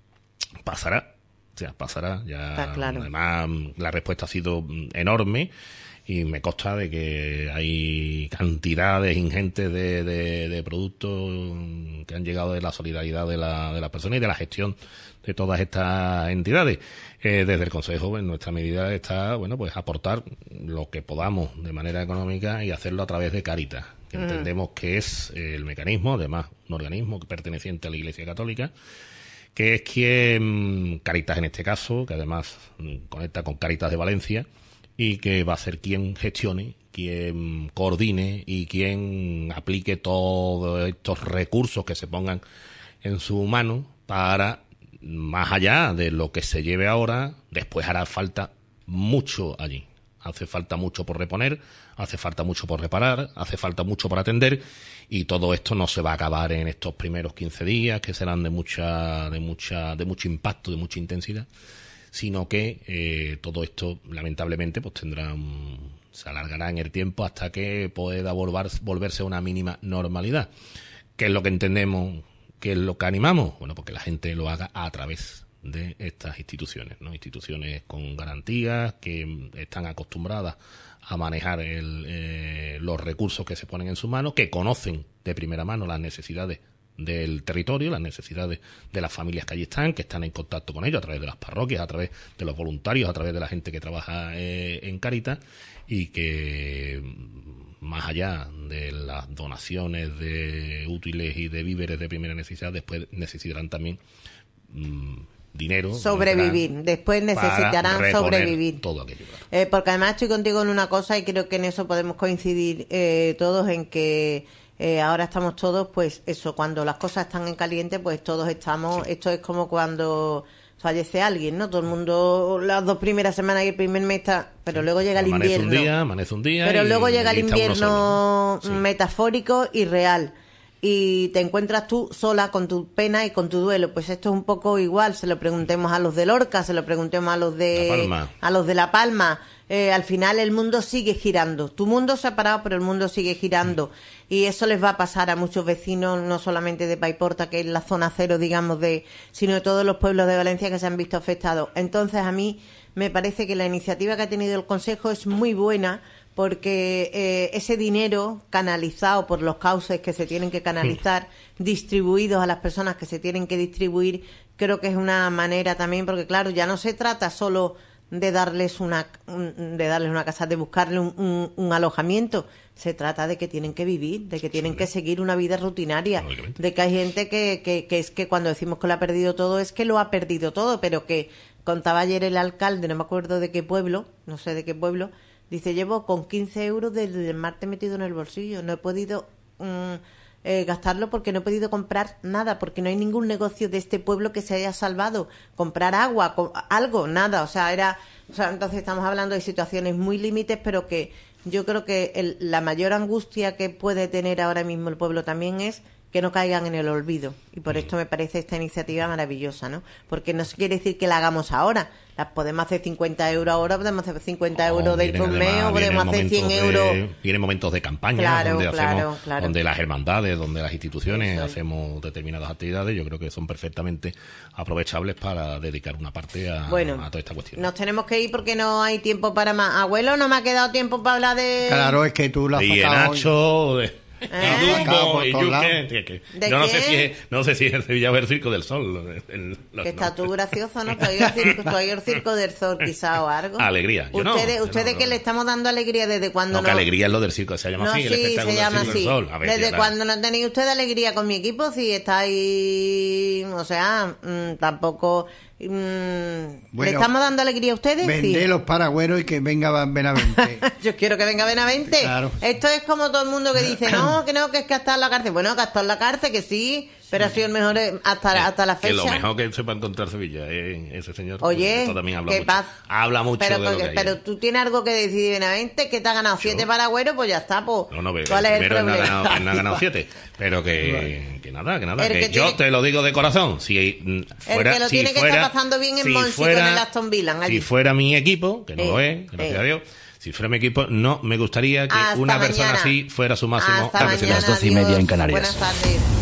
pasará. O sea, pasará, ya Está claro. Además la respuesta ha sido enorme y me consta de que hay cantidades ingentes de, de, de productos que han llegado de la solidaridad de la, de las personas y de la gestión de todas estas entidades. Eh, desde el Consejo, en nuestra medida está, bueno, pues aportar lo que podamos de manera económica y hacerlo a través de Cáritas, que mm. entendemos que es el mecanismo, además un organismo perteneciente a la Iglesia Católica, que es quien, Cáritas en este caso, que además conecta con Cáritas de Valencia, y que va a ser quien gestione, quien coordine y quien aplique todos estos recursos que se pongan en su mano para, más allá de lo que se lleve ahora, después hará falta mucho allí. Hace falta mucho por reponer, hace falta mucho por reparar, hace falta mucho por atender, y todo esto no se va a acabar en estos primeros quince días, que serán de mucha, de mucha, de mucho impacto, de mucha intensidad, sino que eh, todo esto, lamentablemente, pues tendrá un, se alargará en el tiempo hasta que pueda volver, volverse a una mínima normalidad. ¿Qué es lo que entendemos? ¿Qué es lo que animamos? Bueno, porque la gente lo haga a través de estas instituciones, ¿no? Instituciones con garantías, que están acostumbradas a manejar el, eh, los recursos que se ponen en sus manos, que conocen de primera mano las necesidades del territorio, las necesidades de las familias que allí están, que están en contacto con ellos a través de las parroquias, a través de los voluntarios, a través de la gente que trabaja eh, en Cáritas, y que más allá de las donaciones de útiles y de víveres de primera necesidad, después necesitarán también mmm, dinero. Sobrevivir. Después necesitarán sobrevivir. Todo aquello. Eh, porque además estoy contigo en una cosa y creo que en eso podemos coincidir eh, todos, en que eh, ahora estamos todos, pues eso, cuando las cosas están en caliente, pues todos estamos, sí. Esto es como cuando fallece alguien, ¿no? Todo el mundo, las dos primeras semanas y el primer mes está, pero luego llega el amanece invierno. Un día, amanece un día. Pero luego llega el invierno sí. metafórico y real. Y te encuentras tú sola con tu pena y con tu duelo. Pues esto es un poco igual. Se lo preguntemos a los de Lorca, se lo preguntemos a los de La Palma. a los de La Palma. Eh, al final el mundo sigue girando. Tu mundo se ha parado, pero el mundo sigue girando. Mm. Y eso les va a pasar a muchos vecinos, no solamente de Paiporta, que es la zona cero, digamos, de, sino de todos los pueblos de Valencia que se han visto afectados. Entonces, a mí me parece que la iniciativa que ha tenido el Consejo es muy buena, porque eh, ese dinero canalizado por los cauces que se tienen que canalizar, mm. distribuidos a las personas que se tienen que distribuir, creo que es una manera también, porque claro, ya no se trata solo de darles una de darles una casa, de buscarle un, un, un alojamiento, se trata de que tienen que vivir, de que tienen sí. que seguir una vida rutinaria, de que hay gente que, que, que es que cuando decimos que lo ha perdido todo, es que lo ha perdido todo, pero que contaba ayer el alcalde, no me acuerdo de qué pueblo, no sé de qué pueblo, dice, llevo con quince euros desde el martes metido en el bolsillo, no he podido um, eh, gastarlo porque no he podido comprar nada, porque no hay ningún negocio de este pueblo que se haya salvado, comprar agua, co- algo, nada, o sea, era, o sea, entonces estamos hablando de situaciones muy límites, pero que yo creo que el, la mayor angustia que puede tener ahora mismo el pueblo también es que no caigan en el olvido, y por esto me parece esta iniciativa maravillosa, ¿no? Porque no se quiere decir que la hagamos ahora, las podemos hacer cincuenta euros ahora, podemos hacer cincuenta oh, euros dentro de un mes, o podemos hacer cien de, euros. Vienen momentos de campaña, claro, donde claro, hacemos, claro. donde las hermandades, donde las instituciones Eso. hacemos determinadas actividades, yo creo que son perfectamente aprovechables para dedicar una parte a, bueno, a toda esta cuestión. Nos tenemos que ir porque no hay tiempo para más. Abuelo, no me ha quedado tiempo para hablar de... Claro, es que tú la has Y sacado Nacho... De... ¿Eh? Dumbo y Por todos Yuke, que- que- ¿De yo no qué? sé si es, no sé si es el Sevilla o el Circo del Sol. lo- el- los Que está nombres. tú gracioso, ¿no? Que hay el circo, tú hay el circo del sol quizá o algo. Alegría, yo no, Ustedes, yo ustedes no, que no. le estamos dando alegría desde cuando No, que alegría es lo del circo, se llama No, así, el sí, espectáculo se del llama Circo así. del Sol. A ver, Desde ya, cuando no tenéis ustedes alegría con mi equipo, si estáis, o sea, mm, tampoco mm, le Bueno, estamos dando alegría a ustedes. Vende Sí. los paragüeros y que venga Benavente. Yo quiero que venga Benavente. Claro. Esto es como todo el mundo que dice, no, que no, que es que está en la cárcel. Bueno, que está en la cárcel, que sí, pero ha sido el mejor eh, hasta, hasta la fecha. Que lo mejor que sepa encontrar Sevilla es ese señor. Oye, Esto también habla ¿qué mucho. pasa? Habla mucho pero, de lo porque- que hay. pero tú tienes algo que decir, Benavente, que te ha ganado siete paragüeros, pues ya está, pues. No, no, ¿cuál es el primero él no ha problema? ganado, él no ha ganado siete. Pero que, que nada, que nada. El Que que yo tiene- te lo digo de corazón. Si mm, fuera, que lo si tiene que fuera, estar pasando bien en si Monchi fuera- con el Aston Villa, allí. Si fuera mi equipo, que no Eh, lo es, gracias eh. a Dios. Si fuera mi equipo, no me gustaría que Hasta una persona mañana. así fuera su máximo Hasta representante. mañana, Las doce y media adiós. en Canarias. Buenas tardes.